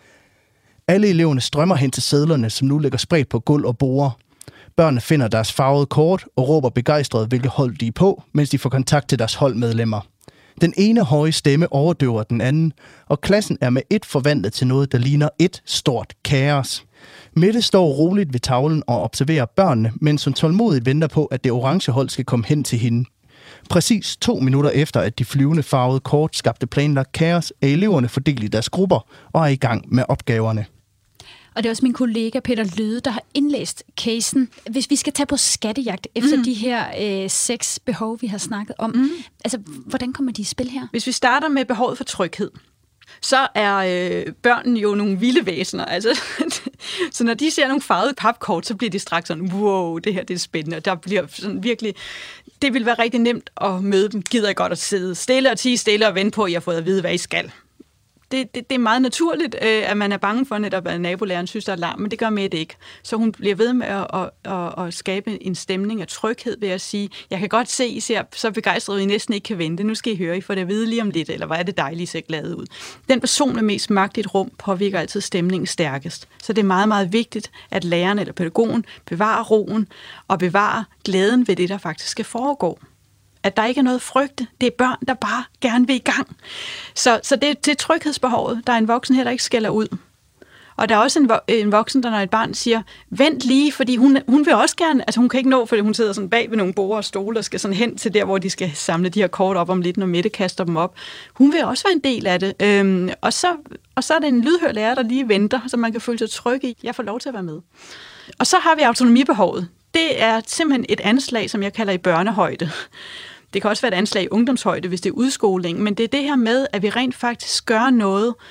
Alle eleverne strømmer hen til sedlerne, som nu ligger spredt på gulv og borde. Børnene finder deres farvede kort og råber begejstret, hvilket hold de er på, mens de får kontakt til deres holdmedlemmer. Den ene høje stemme overdøver den anden, og klassen er med et forvandlet til noget, der ligner et stort kaos. Mette står roligt ved tavlen og observerer børnene, mens hun tålmodigt venter på, at det orange hold skal komme hen til hende. Præcis to minutter efter, at de flyvende farvede kort skabte planlagt kaos, er eleverne fordelt i deres grupper og er i gang med opgaverne. Og det er også min kollega Peter Lyde, der har indlæst casen. Hvis vi skal tage på skattejagt efter mm. de her øh, seks behov, vi har snakket om, mm. altså, hvordan kommer de i spil her? Hvis vi starter med behovet for tryghed, så er øh, børnene jo nogle vilde væsener. Altså, så når de ser nogle farvede papkort, så bliver de straks sådan, wow, det her det er spændende. Og der bliver sådan virkelig, det vil være rigtig nemt at møde dem. Gider jeg godt at sidde stille og tie stille og vente på, at I har fået at vide, hvad I skal. Det, det, det er meget naturligt, øh, at man er bange for netop, at nabolæreren synes, der er larm, men det gør Mette ikke. Så hun bliver ved med at, at, at, at skabe en stemning af tryghed ved at sige, jeg kan godt se, I ser så begejstret, at I næsten ikke kan vente. Nu skal I høre, I får det at vide lige om lidt, eller hvor er det dejligt, I ser glade ud. Den person med mest magt i et rum påvirker altid stemningen stærkest. Så det er meget, meget vigtigt, at læreren eller pædagogen bevarer roen og bevarer glæden ved det, der faktisk skal foregå. At der ikke er noget frygte. Det er børn, der bare gerne vil i gang. Så, så det, det er tryghedsbehovet. Der er en voksen her, der ikke skælder ud. Og der er også en, en voksen, der når et barn siger, vent lige, fordi hun, hun vil også gerne, altså hun kan ikke nå, fordi hun sidder sådan bag ved nogle borde og stole og skal sådan hen til der, hvor de skal samle de her kort op om lidt, når Mette kaster dem op. Hun vil også være en del af det. Øhm, og, så, og så er det en lydhør lærer, der lige venter, så man kan føle sig tryg i. Jeg får lov til at være med. Og så har vi autonomibehovet. Det er simpelthen et anslag, som jeg kalder i børnehøjde. Det kan også være et anslag i ungdomshøjde, hvis det er udskoling, men det er det her med, at vi rent faktisk gør noget,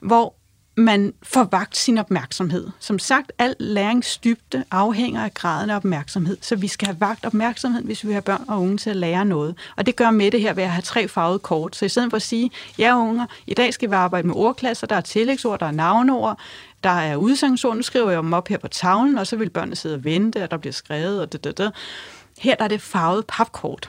hvor man får vagt sin opmærksomhed. Som sagt, al læringsdybde afhænger af graden af opmærksomhed, så vi skal have vagt opmærksomhed, hvis vi vil have børn og unge til at lære noget. Og det gør med det her ved at have tre farvede kort. Så i stedet for at sige, ja unger, i dag skal vi arbejde med ordklasser, der er tillægsord, der er navneord, der er udsagnsord, nu skriver jeg dem op her på tavlen, og så vil børnene sidde og vente, og der bliver skrevet, og det, det, det. Her der er det farvede papkort.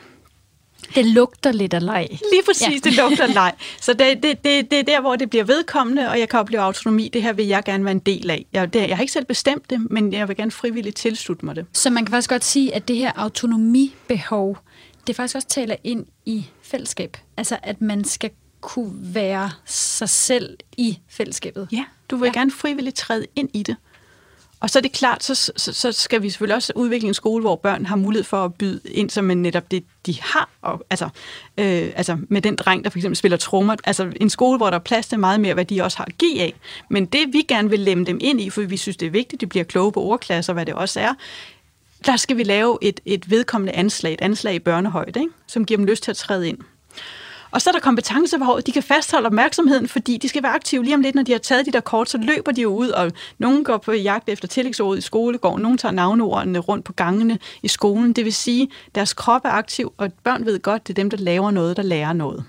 Det lugter lidt af leg. Lige præcis, ja. Det lugter af leg. Så det, det, det, det er der, hvor det bliver vedkommende, og jeg kan opleve autonomi. Det her vil jeg gerne være en del af. Jeg, det, jeg har ikke selv bestemt det, men jeg vil gerne frivilligt tilslutte mig det. Så man kan faktisk godt sige, at det her autonomibehov, det faktisk også taler ind i fællesskab. Altså, at man skal kunne være sig selv i fællesskabet. Ja, du vil ja. gerne frivilligt træde ind i det. Og så er det klart, så, så, så skal vi selvfølgelig også udvikle en skole, hvor børn har mulighed for at byde ind, som netop det, de har. Og, altså, øh, altså med den dreng, der for eksempel spiller trommer. Altså en skole, hvor der er plads til meget mere, hvad de også har at give af. Men det, vi gerne vil lemme dem ind i, for vi synes, det er vigtigt, de bliver kloge på ordklasser, hvad det også er, der skal vi lave et, et vedkommende anslag, et anslag i børnehøjde, ikke? Som giver dem lyst til at træde ind. Og så er der kompetencebehovet. De kan fastholde opmærksomheden, fordi de skal være aktive lige om lidt, når de har taget de der kort, så løber de jo ud, og nogen går på jagt efter tillægsordet i skolegården, nogen tager navneordene rundt på gangene i skolen. Det vil sige, at deres krop er aktiv, og børn ved godt, det er dem, der laver noget, der lærer noget.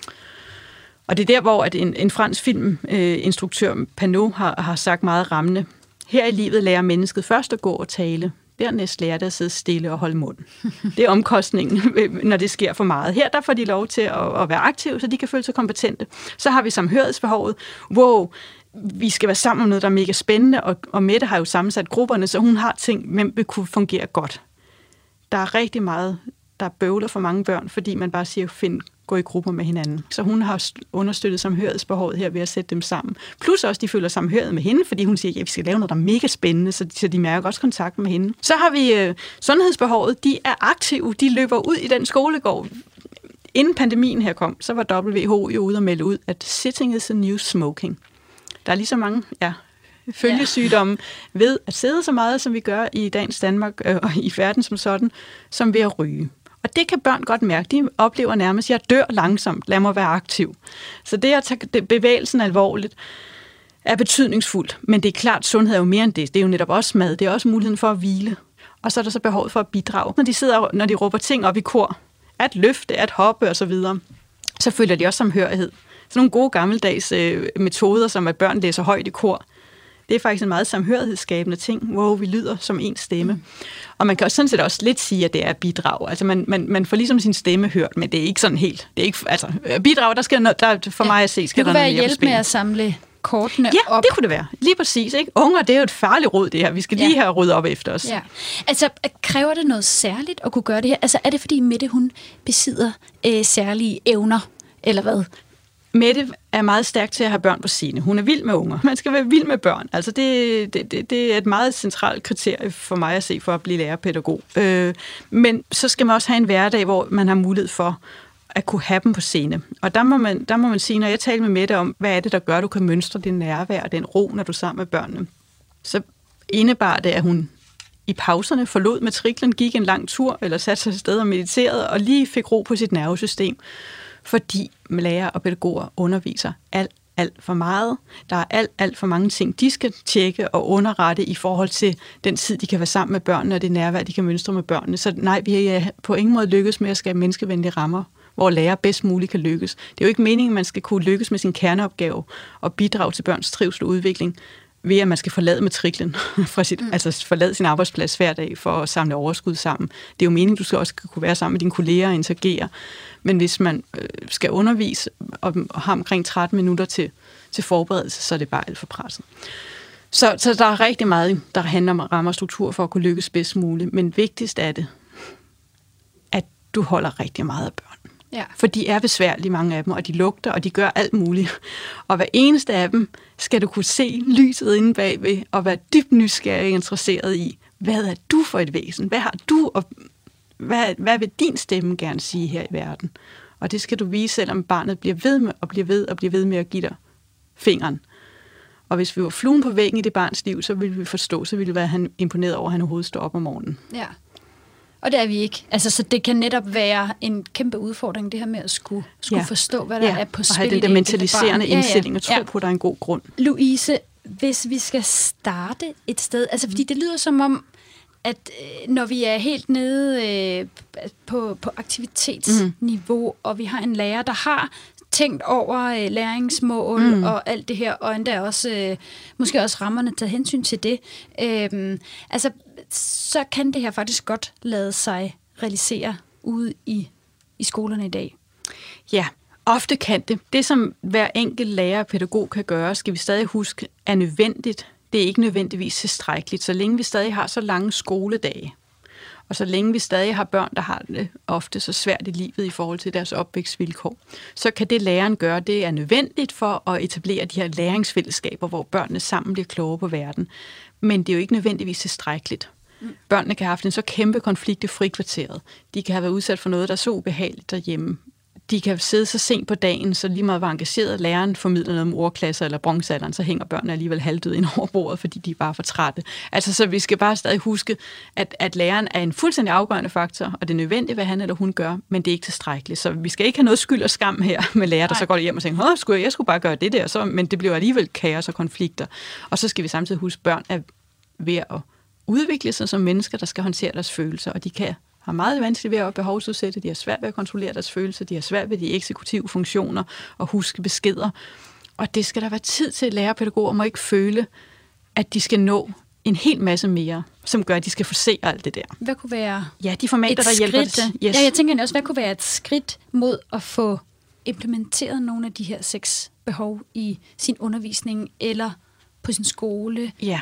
Og det er der, hvor at en, en fransk filminstruktør, øh, Panot, har, har sagt meget rammende. Her i livet lærer mennesket først at gå og tale. Dernæst lærer det at sidde stille og holde mund. Det er omkostningen, når det sker for meget. Her der får de lov til at, at være aktive, så de kan føle sig kompetente. Så har vi samhørighedsbehovet. Wow, vi skal være sammen om noget, der er mega spændende, og, og Mette har jo sammensat grupperne, så hun har ting, hvem vil kunne fungere godt. Der er rigtig meget, der bøvler for mange børn, fordi man bare siger, find, gå i grupper med hinanden. Så hun har understøttet samhørighedsbehovet her ved at sætte dem sammen. Plus også, de føler samhørighed med hende, fordi hun siger, ja, vi skal lave noget, der er mega spændende, så de, så de mærker også kontakt med hende. Så har vi øh, sundhedsbehovet. De er aktive, de løber ud i den skolegård. Inden pandemien her kom, så var W H O jo ude og melde ud, at sitting is a new smoking. Der er lige så mange, ja, følgesygdomme ved at sidde så meget, som vi gør i dagens Danmark øh, og i verden som sådan, som ved at ryge. Og det kan børn godt mærke. De oplever nærmest, at jeg dør langsomt. Lad mig være aktiv. Så det at tage bevægelsen alvorligt er betydningsfuldt. Men det er klart, sundhed er jo mere end det. Det er jo netop også mad. Det er også muligheden for at hvile. Og så er der så behovet for at bidrage. Når de sidder, når de råber ting op i kor, at løfte, at hoppe osv., så, så føler de også samhørighed. Så nogle gode gammeldags øh, metoder, som at børn læser højt i kor, det er faktisk en meget samhørighedsskabende ting, hvor vi lyder som en stemme. Og man kan også sådan set også lidt sige, at det er bidrag. Altså man, man, man får ligesom sin stemme hørt, men det er ikke sådan helt. Det er ikke, altså bidrag, der skal noget, der for ja. mig at se, skal der noget mere på spil. Det kunne være hjælp med at samle kortene ja, op. Ja, det kunne det være. Lige præcis. Ikke? Unger, det er jo et farligt råd, det her. Vi skal lige ja. have ryddet op efter os. Ja. Altså, kræver det noget særligt at kunne gøre det her? Altså, er det fordi Mette, hun besidder øh, særlige evner, eller hvad? Mette er meget stærk til at have børn på scene. Hun er vild med unger. Man skal være vild med børn. Altså det, det, det, det er et meget centralt kriterie for mig at se for at blive lærerpædagog. Øh, men så skal man også have en hverdag, hvor man har mulighed for at kunne have dem på scene. Og der må man, der må man sige, når jeg taler med Mette om, hvad er det, der gør, at du kan mønstre din nærvær og den ro, når du er sammen med børnene, så indebar det, at hun i pauserne forlod matriklen, gik en lang tur, eller satte sig et sted og mediterede, og lige fik ro på sit nervesystem. Fordi lærere og pædagoger underviser alt, alt for meget. Der er alt, alt for mange ting, de skal tjekke og underrette i forhold til den tid, de kan være sammen med børnene, og det nærvær, de kan mønstre med børnene. Så nej, vi er på ingen måde lykkes med at skabe menneskevenlige rammer, hvor lærer bedst muligt kan lykkes. Det er jo ikke meningen, at man skal kunne lykkes med sin kerneopgave og bidrage til børns trivsel og udvikling, ved at man skal forlade matriklen, fra sit, mm. altså forlade sin arbejdsplads hver dag for at samle overskud sammen. Det er jo meningen, du skal også kunne være sammen med dine kolleger og interagere. Men hvis man øh, skal undervise og, og har omkring tretten minutter til, til forberedelse, så er det bare alt for presset. Så, så der er rigtig meget, der handler om rammer og struktur for at kunne lykkes bedst muligt. Men vigtigst er det, at du holder rigtig meget af børn. Ja. For de er besværlige, mange af dem, og de lugter, og de gør alt muligt. Og hver eneste af dem skal du kunne se lyset inde bagved, og være dybt nysgerrig og interesseret i, hvad er du for et væsen? Hvad har du, og hvad, hvad vil din stemme gerne sige her i verden? Og det skal du vise, selvom barnet bliver ved med, og bliver ved, og bliver ved med at give dig fingeren. Og hvis vi var fluen på væggen i det barns liv, så ville vi forstå, så ville vi være imponeret over, at han overhovedet står op om morgenen. Ja. Og det er vi ikke. Altså, så det kan netop være en kæmpe udfordring, det her med at skulle, skulle ja. forstå, hvad der ja. er på spil. Og have den der mentaliserende indstilling og tro ja, ja. på, at der er en god grund. Louise, hvis vi skal starte et sted, altså fordi det lyder som om, at øh, når vi er helt nede øh, på, på aktivitetsniveau, mm. og vi har en lærer, der har tænkt over øh, læringsmål mm. og alt det her, og endda også, øh, måske også rammerne taget hensyn til det, øh, altså, så kan det her faktisk godt lade sig realisere ude i, i skolerne i dag. Ja, ofte kan det. Det, som hver enkelt lærer og pædagog kan gøre, skal vi stadig huske, er nødvendigt. Det er ikke nødvendigvis tilstrækkeligt. Så længe vi stadig har så lange skoledage, og så længe vi stadig har børn, der har det ofte så svært i livet i forhold til deres opvækstvilkår, så kan det læreren gøre, det er nødvendigt for at etablere de her læringsfællesskaber, hvor børnene sammen bliver klogere på verden. Men det er jo ikke nødvendigvis tilstrækkeligt. Mm. Børnene kan have haft en så kæmpe konflikt i frikvarteret. De kan have været udsat for noget, der er så ubehageligt derhjemme. De kan sidde så sent på dagen, så lige meget var engageret, læreren formidler noget om ordklasser eller bronzealderen, så hænger børnene alligevel halvdøde ind over bordet, fordi de er bare for trætte. Altså, så vi skal bare stadig huske, at, at læreren er en fuldstændig afgørende faktor, og det er nødvendigt, hvad han eller hun gør, men det er ikke tilstrækkeligt. Så vi skal ikke have noget skyld og skam her med lærer, der Nej. så går hjem og tænker, Åh, skulle jeg, jeg skulle bare gøre det der, så, men det bliver alligevel kaos og konflikter. Og så skal vi samtidig huske, at børn er ved at udvikle sig som mennesker, der skal håndtere deres følelser, og de kan har meget vanskeligt ved at behovsudsætte, de har svært ved at kontrollere deres følelser, de har svært ved de eksekutive funktioner og huske beskeder. Og det skal der være tid til, at lærerpædagoger må ikke føle, at de skal nå en hel masse mere, som gør, at de skal forse alt det der. Hvad kunne være ja, de formater, der hjælper det? Yes. Ja, jeg tænker også, hvad kunne være et skridt mod at få implementeret nogle af de her seks behov i sin undervisning eller på sin skole? Ja.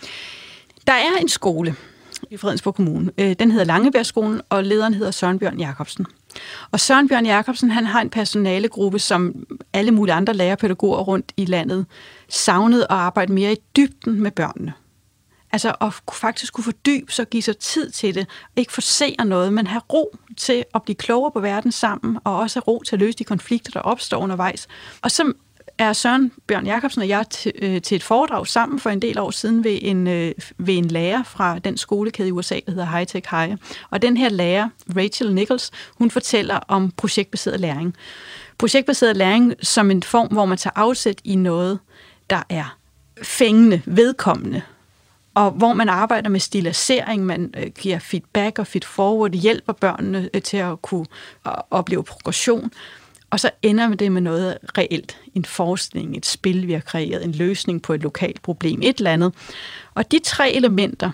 Der er en skole i Fredensborg Kommune. Den hedder Langebjergskolen, og lederen hedder Søren Bjørn Jacobsen. Og Søren Bjørn Jacobsen, han har en personalegruppe, som alle mulige andre lærerpædagoger rundt i landet savnede at arbejde mere i dybden med børnene. Altså at faktisk kunne fordybe sig og give sig tid til det. Ikke forsere noget, men have ro til at blive klogere på verden sammen, og også have ro til at løse de konflikter, der opstår undervejs. Og så er Søren Bjørn Jacobsen og jeg til, øh, til et foredrag sammen for en del år siden ved en, øh, ved en lærer fra den skolekæde i U S A, der hedder High Tech High. Og den her lærer, Rachel Nichols, hun fortæller om projektbaseret læring. Projektbaseret læring som en form, hvor man tager afsæt i noget, der er fængende, vedkommende, og hvor man arbejder med stilisering, man øh, giver feedback og feedforward, hjælper børnene øh, til at kunne øh, opleve progression. Og så ender det med noget reelt. En forskning, et spil, vi har kreeret, en løsning på et lokalt problem, et eller andet. Og de tre elementer,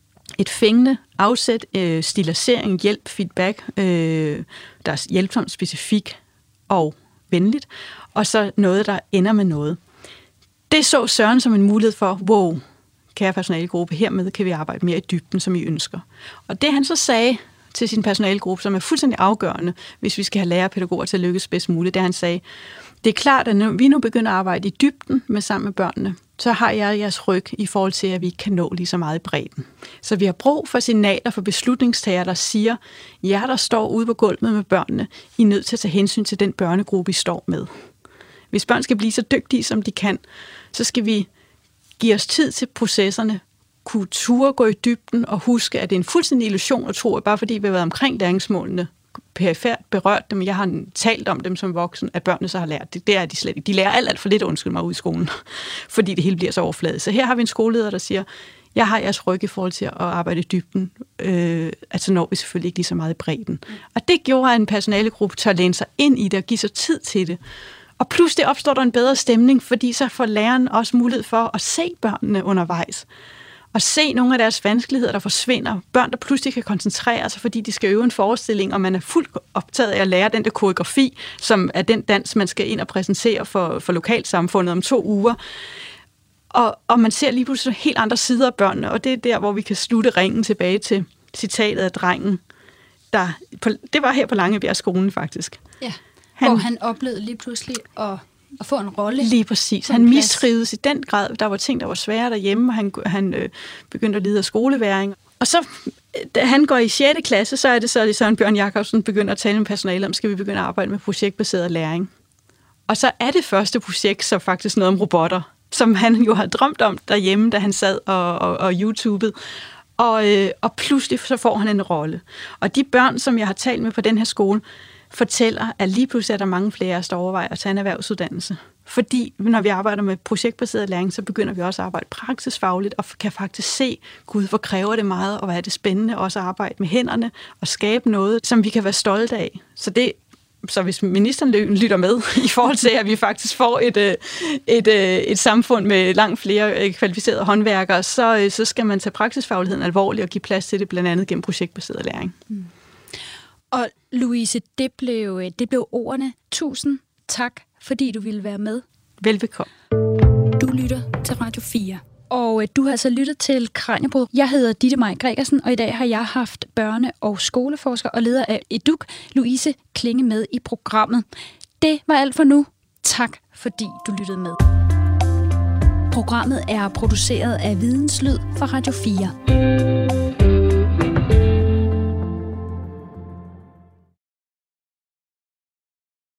et fængende, afsæt, øh, stilisering, hjælp, feedback, øh, der er hjælpsomt, specifik og venligt, og så noget, der ender med noget. Det så Søren som en mulighed for, wow, kære personalegruppe, hermed kan vi arbejde mere i dybden, som I ønsker. Og det han så sagde til sin personalegruppe, som er fuldstændig afgørende, hvis vi skal have lærerpædagoger til at lykkes bedst muligt, det han sagde, det er klart, at når vi nu begynder at arbejde i dybden med sammen med børnene, så har jeg jeres ryg i forhold til, at vi ikke kan nå lige så meget i bredden. Så vi har brug for signaler for beslutningstagere, der siger, jer der står ude på gulvet med børnene, I er nødt til at tage hensyn til den børnegruppe, I står med. Hvis børn skal blive så dygtige, som de kan, så skal vi give os tid til processerne, kunne ture gå i dybden og huske, at det er en fuldstændig illusion at tro, at bare fordi vi har været omkring læringsmålene, perifært berørt dem, jeg har talt om dem som voksen, at børnene så har lært det. Det er de slet ikke. De lærer alt, alt for lidt, undskyld mig, ud i skolen, fordi det hele bliver så overfladet. Så her har vi en skoleleder, der siger, jeg har jeres ryg i forhold til at arbejde i dybden, øh, altså når vi selvfølgelig ikke lige så meget i bredden. Og det gjorde, at en personalegruppe tør læne sig ind i det og give sig tid til det. Og pludselig opstår der en bedre stemning, fordi så får læreren også mulighed for at se børnene undervejs. Og se nogle af deres vanskeligheder, der forsvinder. Børn, der pludselig kan koncentrere sig, fordi de skal øve en forestilling, og man er fuldt optaget af at lære den der koreografi, som er den dans, man skal ind og præsentere for, for lokalsamfundet om to uger. Og, og man ser lige pludselig helt andre sider af børnene, og det er der, hvor vi kan slutte ringen tilbage til citatet af drengen. Der, på, det var her på Langebjergskolen faktisk. Ja, han, hvor han oplevede lige pludselig at... at få en rolle. Lige præcis. Han mistrivedes i den grad. Der var ting, der var svære derhjemme, og han, han øh, begyndte at lide af skoleværing. Og så, da han går i sjette klasse, så er det så, at Søren Bjørn Jacobsen begynder at tale med personale om, skal vi begynde at arbejde med projektbaseret læring. Og så er det første projekt så faktisk noget om robotter, som han jo har drømt om derhjemme, da han sad og, og, og YouTubede. Og, øh, og pludselig så får han en rolle. Og de børn, som jeg har talt med på den her skole, fortæller, at lige pludselig er der mange flere, der overvejer at tage en erhvervsuddannelse. Fordi når vi arbejder med projektbaseret læring, så begynder vi også at arbejde praksisfagligt, og kan faktisk se, gud, hvor kræver det meget, og hvad er det spændende også at arbejde med hænderne, og skabe noget, som vi kan være stolte af. Så det Så hvis ministeren lytter med i forhold til, at vi faktisk får et, et, et, et samfund med langt flere kvalificerede håndværkere, så, så skal man tage praksisfagligheden alvorligt og give plads til det, blandt andet gennem projektbaseret læring. Mm. Og Louise, det blev, det blev ordene. Tusind tak, fordi du ville være med. Velbekomme. Du lytter til Radio fire. Og du har altså lyttet til Kraniebrud. Jeg hedder Ditte Maj Gregersen, og i dag har jeg haft børne- og skoleforsker og leder af Eduk, Louise Klinge, med i programmet. Det var alt for nu. Tak, fordi du lyttede med. Programmet er produceret af Videnslyd for Radio fire.